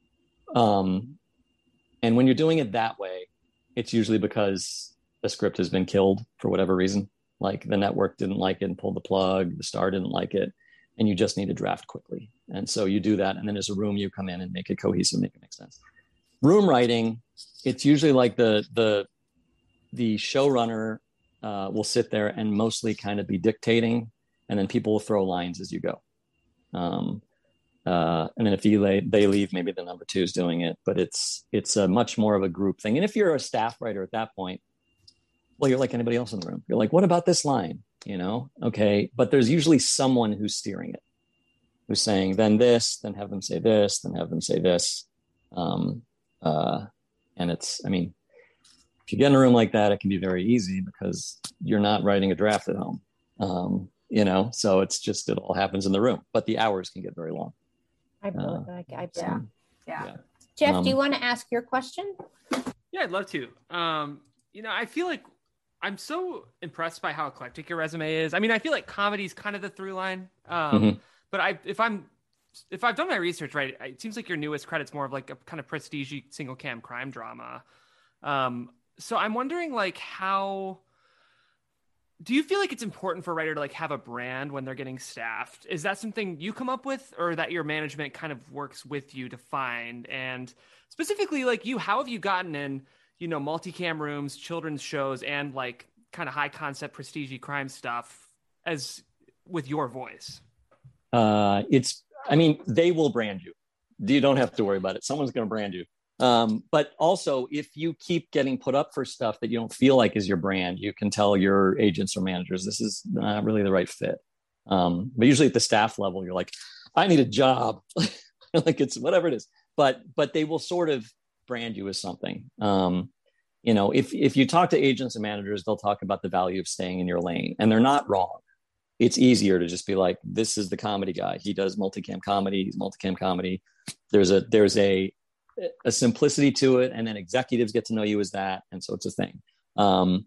um, and when you're doing it that way, it's usually because the script has been killed for whatever reason. Like the network didn't like it and pulled the plug, the star didn't like it, and you just need to draft quickly. And so you do that, and then as a room, you come in and make it cohesive, make it make sense. Room writing, it's usually like the the the showrunner uh, will sit there and mostly kind of be dictating, and then people will throw lines as you go. Um, uh, and then if you lay, they leave, maybe the number two is doing it, but it's, it's a much more of a group thing. And if you're a staff writer at that point, well, you're like anybody else in the room. You're like, what about this line? You know? Okay. But there's usually someone who's steering it, who's saying, then this, then have them say this, then have them say this. Um, uh, and it's, I mean, if you get in a room like that, it can be very easy because you're not writing a draft at home. Um, You know, so it's just, it all happens in the room, but the hours can get very long. I believe uh, I, I so, yeah. yeah. yeah. Jeff, um, do you want to ask your question? Yeah, I'd love to. Um, you know, I feel like I'm so impressed by how eclectic your resume is. I mean, I feel like comedy is kind of the through line. Um, mm-hmm. But I, if I'm, if I've done my research right, it seems like your newest credit's more of like a kind of prestige single cam crime drama. Um, so I'm wondering, like, how. Do you feel like it's important for a writer to like have a brand when they're getting staffed? Is that something you come up with, or that your management kind of works with you to find? And specifically, like you, how have you gotten in, you know, multicam rooms, children's shows, and like kind of high concept prestige crime stuff as with your voice? uh, it's, I mean, they will brand you. You don't have to worry about it. Someone's going to brand you. Um, but also, if you keep getting put up for stuff that you don't feel like is your brand, you can tell your agents or managers, this is not really the right fit. Um, but usually at the staff level, you're like, I need a job. Like it's whatever it is. But but they will sort of brand you as something. Um, you know, if if you talk to agents and managers, they'll talk about the value of staying in your lane, and they're not wrong. It's easier to just be like, this is the comedy guy. He does multicam comedy. He's multicam comedy. There's a there's a a simplicity to it, and then executives get to know you as that, and so it's a thing. Um,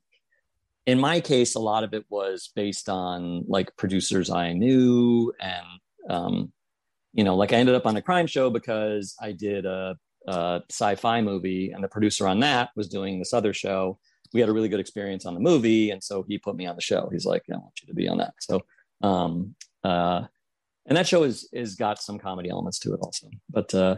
in my case, a lot of it was based on like producers I knew, and um, you know, like I ended up on a crime show because I did a, a sci-fi movie, and the producer on that was doing this other show. We had a really good experience on the movie, and so he put me on the show. He's like, I want you to be on that. So, um, uh, and that show is is got some comedy elements to it also, but. Uh,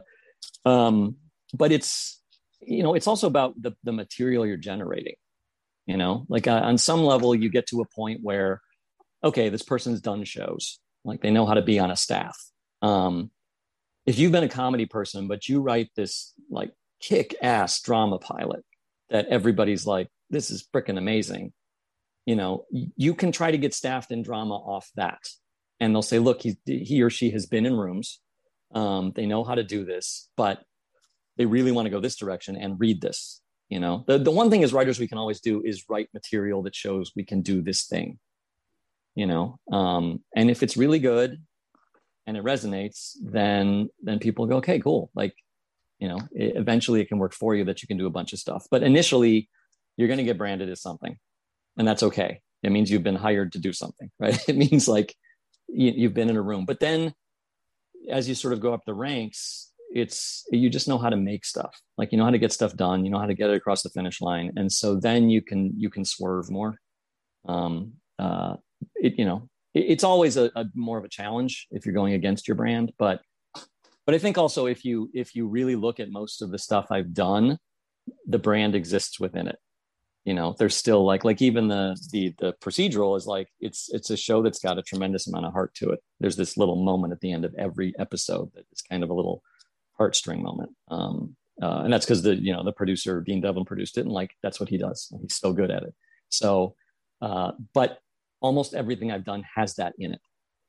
Um, but it's, you know, it's also about the, the material you're generating, you know, like uh, on some level you get to a point where, okay, this person's done shows, like they know how to be on a staff. Um, if you've been a comedy person, but you write this like kick ass drama pilot that everybody's like, this is freaking amazing. You know, you can try to get staffed in drama off that. And they'll say, look, he, he or she has been in rooms. Um, they know how to do this, but they really want to go this direction and read this. You know, the, the one thing as writers we can always do is write material that shows we can do this thing, you know, um, and if it's really good and it resonates, then, then people go, okay, cool. Like, you know, it, eventually it can work for you that you can do a bunch of stuff, but initially you're going to get branded as something, and that's okay. It means you've been hired to do something, right? It means like you, you've been in a room, but then as you sort of go up the ranks, it's, you just know how to make stuff. Like, you know how to get stuff done, you know how to get it across the finish line. And so then you can, you can swerve more. Um, uh, it, you know, it, it's always a, a more of a challenge if you're going against your brand, but, but I think also if you, if you really look at most of the stuff I've done, the brand exists within it. You know, there's still like, like even the, the, the procedural is like, it's, it's a show that's got a tremendous amount of heart to it. There's this little moment at the end of every episode that is kind of a little heartstring moment. Um, uh, and that's because the, you know, the producer, Dean Devlin, produced it, and like, that's what he does. He's so good at it. So, uh, but almost everything I've done has that in it.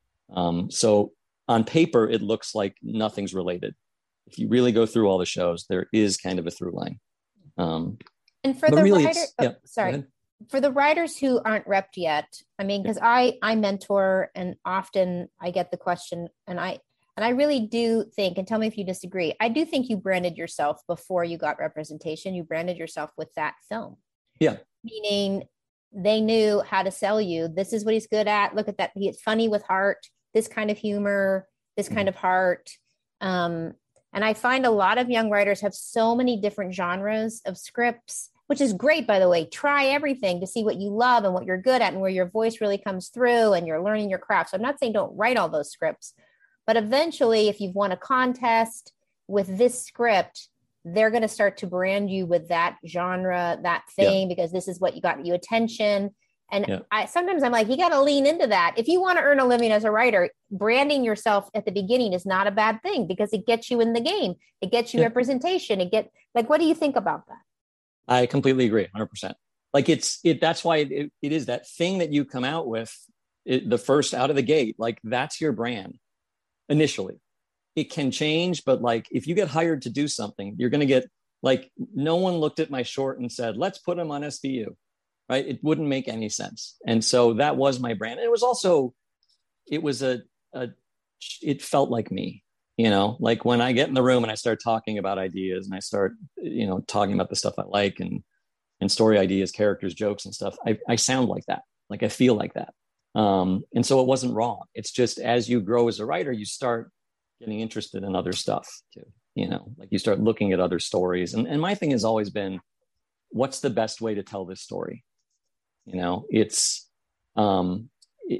Um, so on paper, it looks like nothing's related. If you really go through all the shows, there is kind of a through line. Um, And for But the really writer, it's- oh, yeah, go sorry, ahead. for the writers who aren't repped yet, I mean, because I I mentor, and often I get the question, and I and I really do think, and tell me if you disagree, I do think you branded yourself before you got representation. You branded yourself with that film. Yeah. Meaning they knew how to sell you. This is what he's good at. Look at that. He's funny with heart, this kind of humor, this kind of heart. Um, and I find a lot of young writers have so many different genres of scripts, which is great, by the way. Try everything to see what you love and what you're good at and where your voice really comes through and you're learning your craft. So I'm not saying don't write all those scripts, but eventually if you've won a contest with this script, they're going to start to brand you with that genre, that thing, yeah. because this is what you got you attention. And yeah. I sometimes I'm like, you got to lean into that. If you want to earn a living as a writer, branding yourself at the beginning is not a bad thing because it gets you in the game. It gets you yeah. representation. It get like, what do you think about that? I completely agree. one hundred percent. Like it's, it, that's why it, it is that thing that you come out with it, the first out of the gate, like that's your brand initially. It can change, but like, if you get hired to do something, you're going to get like, no one looked at my short and said, let's put him on S V U. Right. It wouldn't make any sense. And so that was my brand. And it was also, it was a, a, it felt like me, you know, like when I get in the room and I start talking about ideas and I start, you know, talking about the stuff I like and, and story ideas, characters, jokes and stuff, I, I sound like that. Like I feel like that. Um, and so it wasn't wrong. It's just, as you grow as a writer, you start getting interested in other stuff too, you know, like you start looking at other stories. And, and my thing has always been, what's the best way to tell this story? You know, it's, um,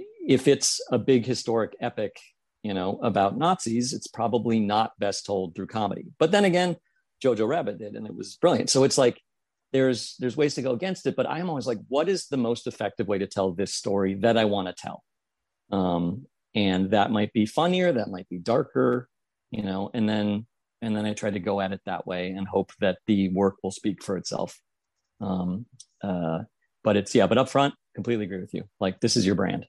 if it's a big historic epic, you know, about Nazis, it's probably not best told through comedy. But then again, Jojo Rabbit did, and it was brilliant. So it's like, there's, there's ways to go against it, but I'm always like, what is the most effective way to tell this story that I want to tell? Um, and that might be funnier, that might be darker, you know, and then and then I try to go at it that way and hope that the work will speak for itself. Um, uh, but it's yeah, but up front, completely agree with you. Like, this is your brand.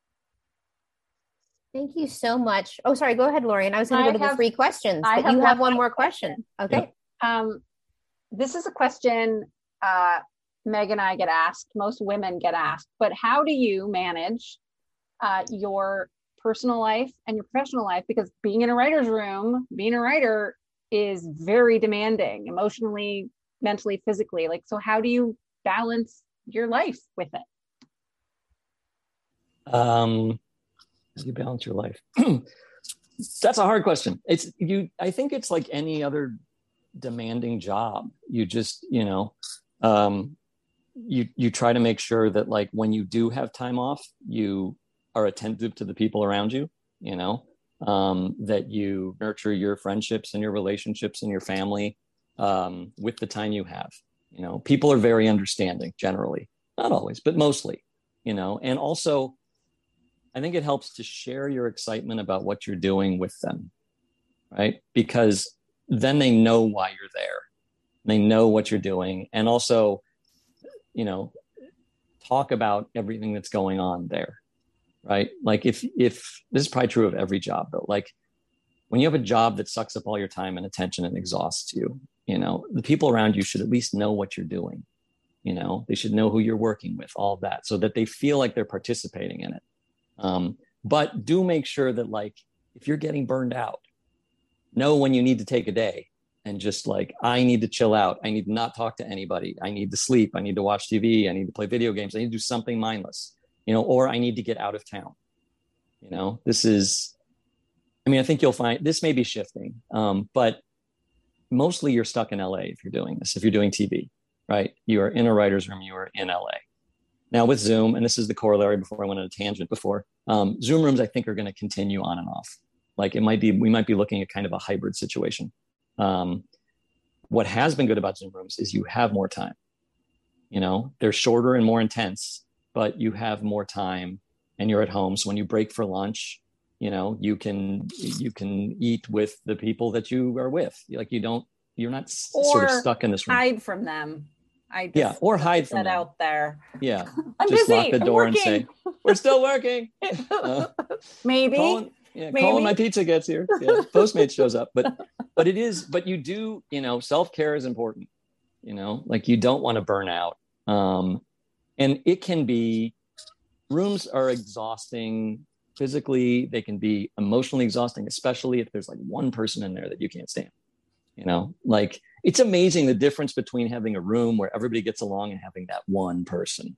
Thank you so much. Oh, sorry. Go ahead, Lori. And I was going to go to have, the three questions, I but have you one have one more more question. question. Okay. Yep. Um, this is a question uh, Meg and I get asked. Most women get asked. But how do you manage uh, your personal life and your professional life? Because being in a writer's room, being a writer is very demanding, emotionally, mentally, physically. Like, so how do you balance your life with it? Um, how do you balance your life? That's a hard question. It's you. I think it's like any other demanding job. You just, you know, um, you you try to make sure that, like, when you do have time off, you are attentive to the people around you. You know, um, that you nurture your friendships and your relationships and your family um, with the time you have. You know, people are very understanding generally, not always, but mostly. You know, and also, I think it helps to share your excitement about what you're doing with them, right? Because then they know why you're there. They know what you're doing. And also, you know, talk about everything that's going on there, right? Like, if, if this is probably true of every job, though, like, when you have a job that sucks up all your time and attention and exhausts you, you know, the people around you should at least know what you're doing. You know, they should know who you're working with, all of that, so that they feel like they're participating in it. Um, but do make sure that, like, if you're getting burned out, know when you need to take a day and just, like, I need to chill out. I need to not talk to anybody. I need to sleep. I need to watch T V. I need to play video games. I need to do something mindless, you know, or I need to get out of town. You know, this is, I mean, I think you'll find this may be shifting, um, but mostly you're stuck in L A if you're doing this. If you're doing T V, right? You are in a writer's room. You are in L A. Now with Zoom, and this is the corollary before I went on a tangent before, um, Zoom rooms, I think, are going to continue on and off. Like, it might be, we might be looking at kind of a hybrid situation. Um, what has been good about Zoom rooms is you have more time. You know, they're shorter and more intense, but you have more time and you're at home. So when you break for lunch, you know, you can, you can eat with the people that you are with. Like, you don't, you're not s- sort of stuck in this room. Hide from them. I just yeah, or hide from that them. out there. Yeah, I'm just busy. lock the I'm door and working. say, "We're still working." Uh, Maybe. Colin, yeah, Maybe. Colin, my pizza gets here. Yeah, Postmates shows up, but but it is. But you do, you know, self care is important. You know, like, you don't want to burn out, um, and it can be. Rooms are exhausting physically. They can be emotionally exhausting, especially if there's, like, one person in there that you can't stand. You know, like, it's amazing the difference between having a room where everybody gets along and having that one person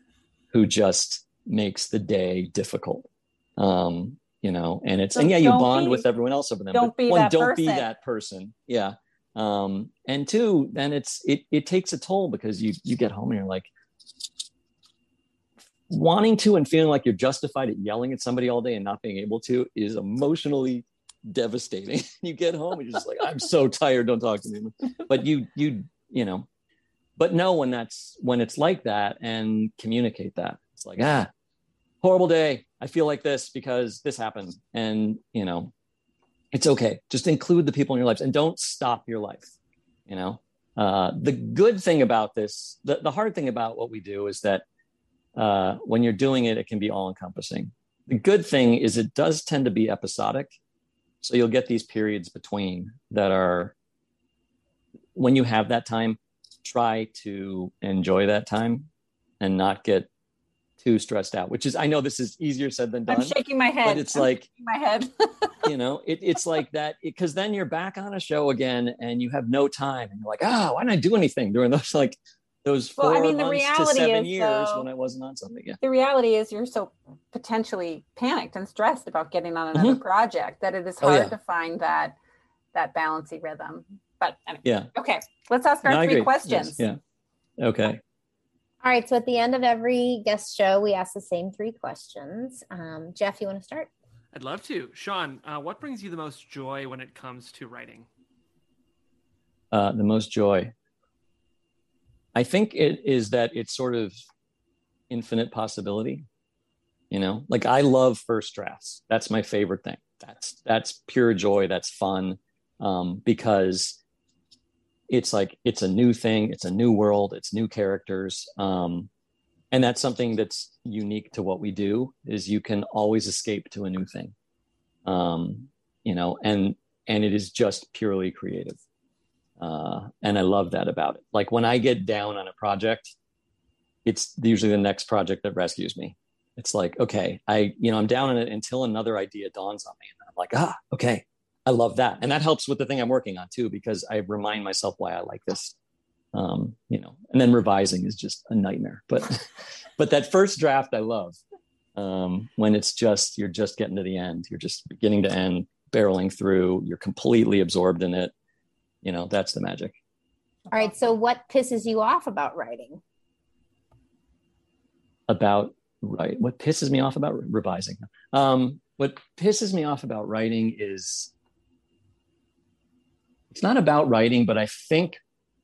who just makes the day difficult. Um, you know, and it's, So and yeah, you don't bond be- with everyone else over them. don't but be one, that don't be person. that person. Yeah. Um, and two, then it's, it, it takes a toll, because you, you get home and you're like, wanting to and feeling like you're justified at yelling at somebody all day and not being able to is emotionally devastating. You get home and you're just like, I'm so tired, don't talk to me. But you you you know, but know when that's when it's like that, and communicate that. It's like, ah, horrible day, I feel like this because this happened. And, you know, it's okay, just include the people in your lives and don't stop your life. You know, uh the good thing about this, the, the hard thing about what we do is that uh when you're doing it, it can be all encompassing. The good thing is it does tend to be episodic. So you'll get these periods between that are, when you have that time, try to enjoy that time and not get too stressed out, which is, I know this is easier said than done. I'm shaking my head. But it's I'm like, shaking my head. you know, it, it's like that, because then you're back on a show again and you have no time. And you're like, oh, why didn't I do anything during those, like, those four Well, I mean, the months to reality seven is, years though, when I wasn't on something? Yeah. the reality is you're so potentially panicked and stressed about getting on another Mhm. project that it is Oh, hard yeah. to find that that balancing rhythm. But anyway, Yeah. okay, let's ask our No, I three agree. questions. Yes. Yeah. Okay. All right. So at the end of every guest show, we ask the same three questions. Um, Jeff, you want to start? I'd love to. Sean, uh, what brings you the most joy when it comes to writing? Uh, the most joy, I think it is that it's sort of infinite possibility. You know, like I love first drafts. That's my favorite thing. That's that's pure joy. That's fun, um, because it's like it's a new thing. It's a new world. It's new characters, um, and that's something that's unique to what we do. Is you can always escape to a new thing, um, you know, and and it is just purely creative, uh, and I love that about it. Like when I get down on a project, it's usually the next project that rescues me. It's like, okay, I, you know, I'm down in it until another idea dawns on me. And I'm like, ah, okay, I love that. And that helps with the thing I'm working on too, because I remind myself why I like this, um, you know, and then revising is just a nightmare. But, but that first draft I love, um, when it's just, you're just getting to the end, you're just beginning to end, barreling through, you're completely absorbed in it. You know, that's the magic. All right. So what pisses you off about writing? About Right. What pisses me off about revising? Um, what pisses me off about writing is it's not about writing, but I think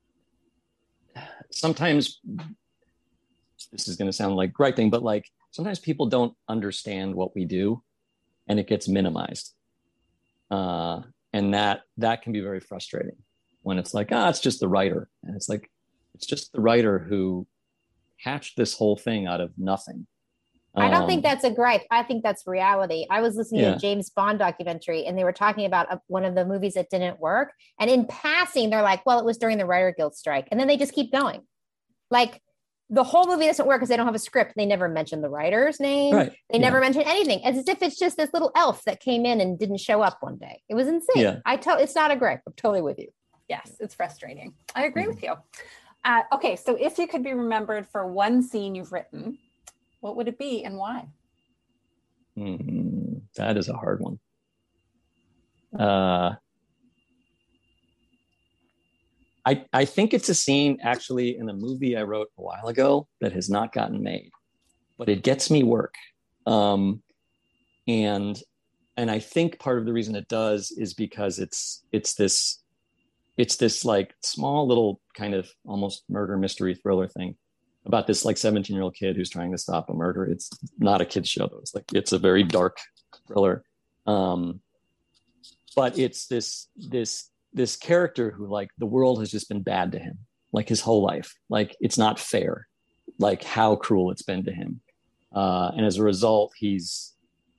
sometimes this is going to sound like griping, but like sometimes people don't understand what we do and it gets minimized. Uh, and that that can be very frustrating when it's like, ah, it's just the writer. And it's like, it's just the writer who hatched this whole thing out of nothing. I don't think that's a gripe. I think that's reality. I was listening yeah. to a James Bond documentary and they were talking about a, one of the movies that didn't work. And in passing, they're like, well, it was during the Writer Guild strike. And then they just keep going. Like the whole movie doesn't work because they don't have a script. They never mention the writer's name. Right. They yeah. never mention anything, as if it's just this little elf that came in and didn't show up one day. It was insane. Yeah. I to- It's not a gripe. I'm totally with you. Yes, it's frustrating. I agree mm-hmm. with you. Uh, okay, so if you could be remembered for one scene you've written, what would it be and why? Mm, that is a hard one. Uh, I I think it's a scene actually in a movie I wrote a while ago that has not gotten made, but it gets me work. Um, and and I think part of the reason it does is because it's it's this it's this like small little kind of almost murder mystery thriller thing about this like seventeen year old kid who's trying to stop a murder. It's not a kid's show though. It's like, it's a very dark thriller. Um, but it's this, this, this character who like the world has just been bad to him, like his whole life. Like it's not fair, like how cruel it's been to him. Uh, and as a result, he's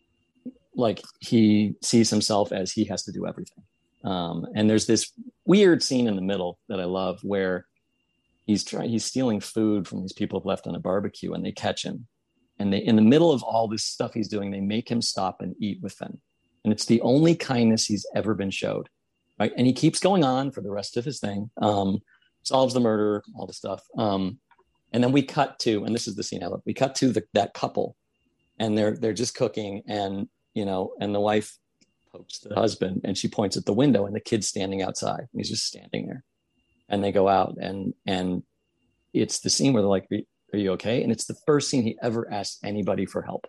like, he sees himself as he has to do everything. Um, and there's this weird scene in the middle that I love where He's trying. He's stealing food from these people left on a barbecue, and they catch him. And they, in the middle of all this stuff he's doing, they make him stop and eat with them. And it's the only kindness he's ever been showed, right? And he keeps going on for the rest of his thing. Um, solves the murder, all the stuff. Um, and then we cut to, and this is the scene I love. We cut to the, that couple, and they're they're just cooking, and you know, and the wife pokes the husband, and she points at the window, and the kid's standing outside. And he's just standing there. And they go out and, and it's the scene where they're like, are you okay? And it's the first scene he ever asked anybody for help.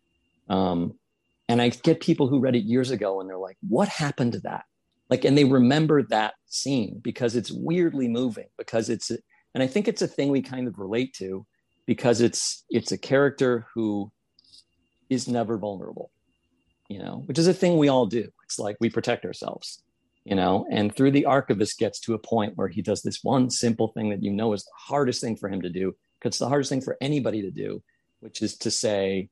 Um, and I get people who read it years ago and they're like, what happened to that? Like, and they remember that scene because it's weirdly moving because it's, and I think it's a thing we kind of relate to because it's, it's a character who is never vulnerable, you know, which is a thing we all do. It's like we protect ourselves. You know, and through the archivist gets to a point where he does this one simple thing that you know is the hardest thing for him to do, because it's the hardest thing for anybody to do, which is to say,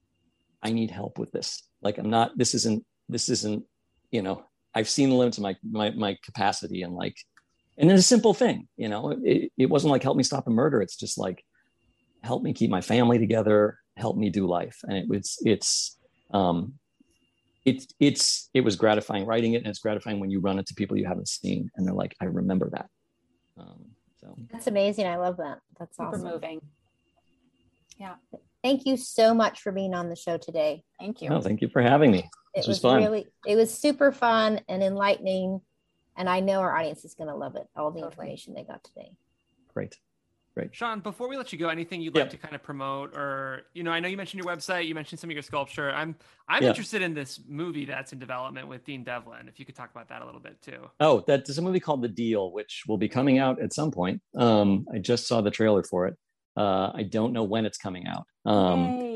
I need help with this. Like, I'm not, this isn't, this isn't, you know, I've seen the limits of my, my, my capacity and like, and it's a simple thing, you know, it, it wasn't like, help me stop a murder. It's just like, help me keep my family together, help me do life. And it was, it's, um, It's it's it was gratifying writing it, and it's gratifying when you run into people you haven't seen, and they're like, "I remember that." Um, so that's amazing. I love that. That's super awesome. moving. Yeah. Thank you so much for being on the show today. Thank you. Oh, thank you for having me. This it was, was fun. Really, it was super fun and enlightening, and I know our audience is going to love it. All the Totally. information they got today. Great. Great. Sean, before we let you go, anything you'd yep. like to kind of promote, or, you know, I know you mentioned your website, you mentioned some of your sculpture. I'm, I'm yeah. interested in this movie that's in development with Dean Devlin. If you could talk about that a little bit too. Oh, that, there's a movie called The Deal, which will be coming out at some point. Um, I just saw the trailer for it. Uh, I don't know when it's coming out. Um, Yay.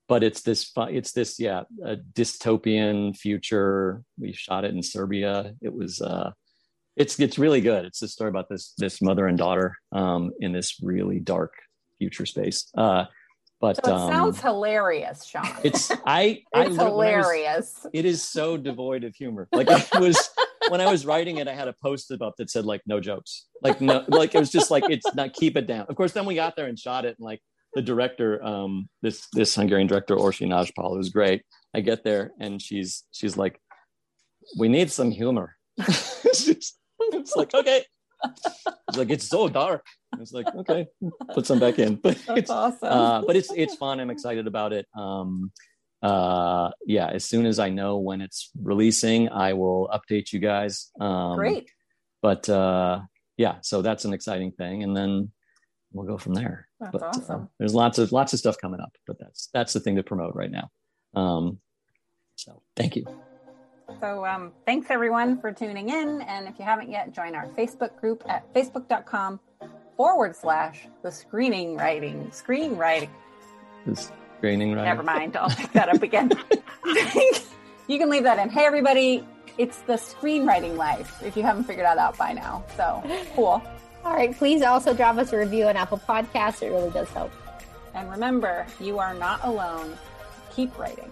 but it's this it's this yeah a dystopian future. We shot it in Serbia. It was uh it's it's really good. It's a story about this this mother and daughter um in this really dark future space. Uh but so it um, sounds hilarious, Sean. It's I I it's when I was- hilarious. it is so devoid of humor. Like it was when I was writing it, I had a post-it up that said like no jokes. Like no like it was just like it's not keep it down. Of course, then we got there and shot it, and like the director, um, this this Hungarian director Orsi Najpal, who's great. I get there and she's she's like, we need some humor. it's, just, it's like, okay. It's like it's so dark. It's like, okay, put some back in. But That's it's awesome. uh, but it's it's fun. I'm excited about it. Um uh yeah, as soon as I know when it's releasing, I will update you guys. Um Great. But uh yeah, so that's an exciting thing. And then we'll go from there. That's but, awesome. Uh, there's lots of lots of stuff coming up, but that's that's the thing to promote right now. Um, so thank you. So um, thanks everyone for tuning in. And if you haven't yet, join our Facebook group at facebook.com forward slash the screening writing screenwriting. The screening right. Never mind. I'll pick that up again. You can leave that in. Hey everybody, it's the screenwriting life. If you haven't figured that out by now, so cool. All right. Please also drop us a review on Apple Podcasts. It really does help. And remember, you are not alone. Keep writing.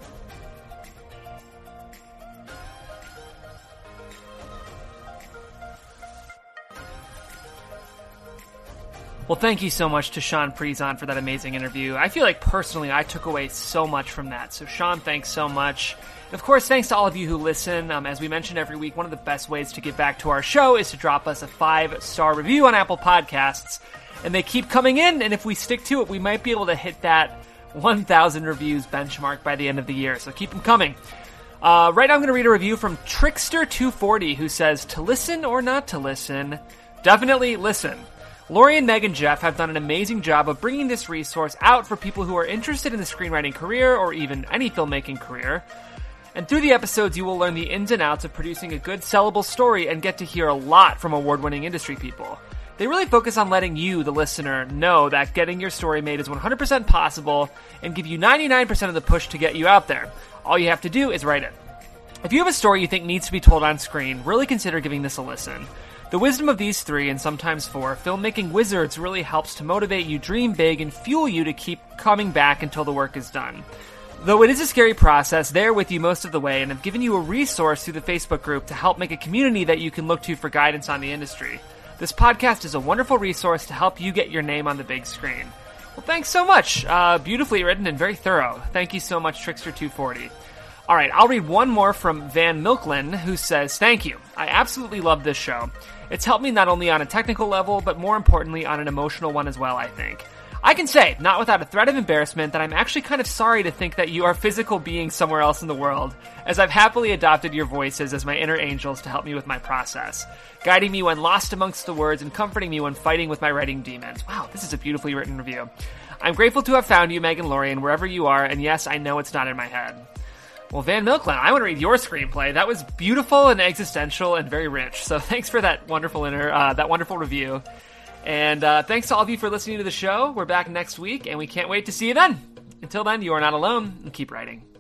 Well, thank you so much to Sean Prizant for that amazing interview. I feel like personally I took away so much from that. So Sean, thanks so much. And of course, thanks to all of you who listen. Um, as we mentioned every week, one of the best ways to give back to our show is to drop us a five-star review on Apple Podcasts. And they keep coming in, and if we stick to it, we might be able to hit that one thousand reviews benchmark by the end of the year. So keep them coming. Uh, right now I'm going to read a review from Trickster two forty, who says, to listen or not to listen, definitely listen. Lori, Meg, and Jeff have done an amazing job of bringing this resource out for people who are interested in the screenwriting career or even any filmmaking career. And through the episodes, you will learn the ins and outs of producing a good, sellable story and get to hear a lot from award-winning industry people. They really focus on letting you, the listener, know that getting your story made is one hundred percent possible and give you ninety-nine percent of the push to get you out there. All you have to do is write it. If you have a story you think needs to be told on screen, really consider giving this a listen. The wisdom of these three, and sometimes four, filmmaking wizards really helps to motivate you, dream big, and fuel you to keep coming back until the work is done. Though it is a scary process, they're with you most of the way and have given you a resource through the Facebook group to help make a community that you can look to for guidance on the industry. This podcast is a wonderful resource to help you get your name on the big screen. Well, thanks so much. Uh, beautifully written and very thorough. Thank you so much, Trickster two forty. All right, I'll read one more from Van Milkland, who says, thank you. I absolutely love this show. It's helped me not only on a technical level, but more importantly on an emotional one as well, I think. I can say, not without a threat of embarrassment, that I'm actually kind of sorry to think that you are physical beings somewhere else in the world, as I've happily adopted your voices as my inner angels to help me with my process, guiding me when lost amongst the words and comforting me when fighting with my writing demons. Wow, this is a beautifully written review. I'm grateful to have found you, Meg and Lori, and wherever you are, and yes, I know it's not in my head. Well, Van Milkland, I want to read your screenplay. That was beautiful and existential and very rich. So thanks for that wonderful inter, uh, that wonderful review. And uh, thanks to all of you for listening to the show. We're back next week, and we can't wait to see you then. Until then, you are not alone, and keep writing.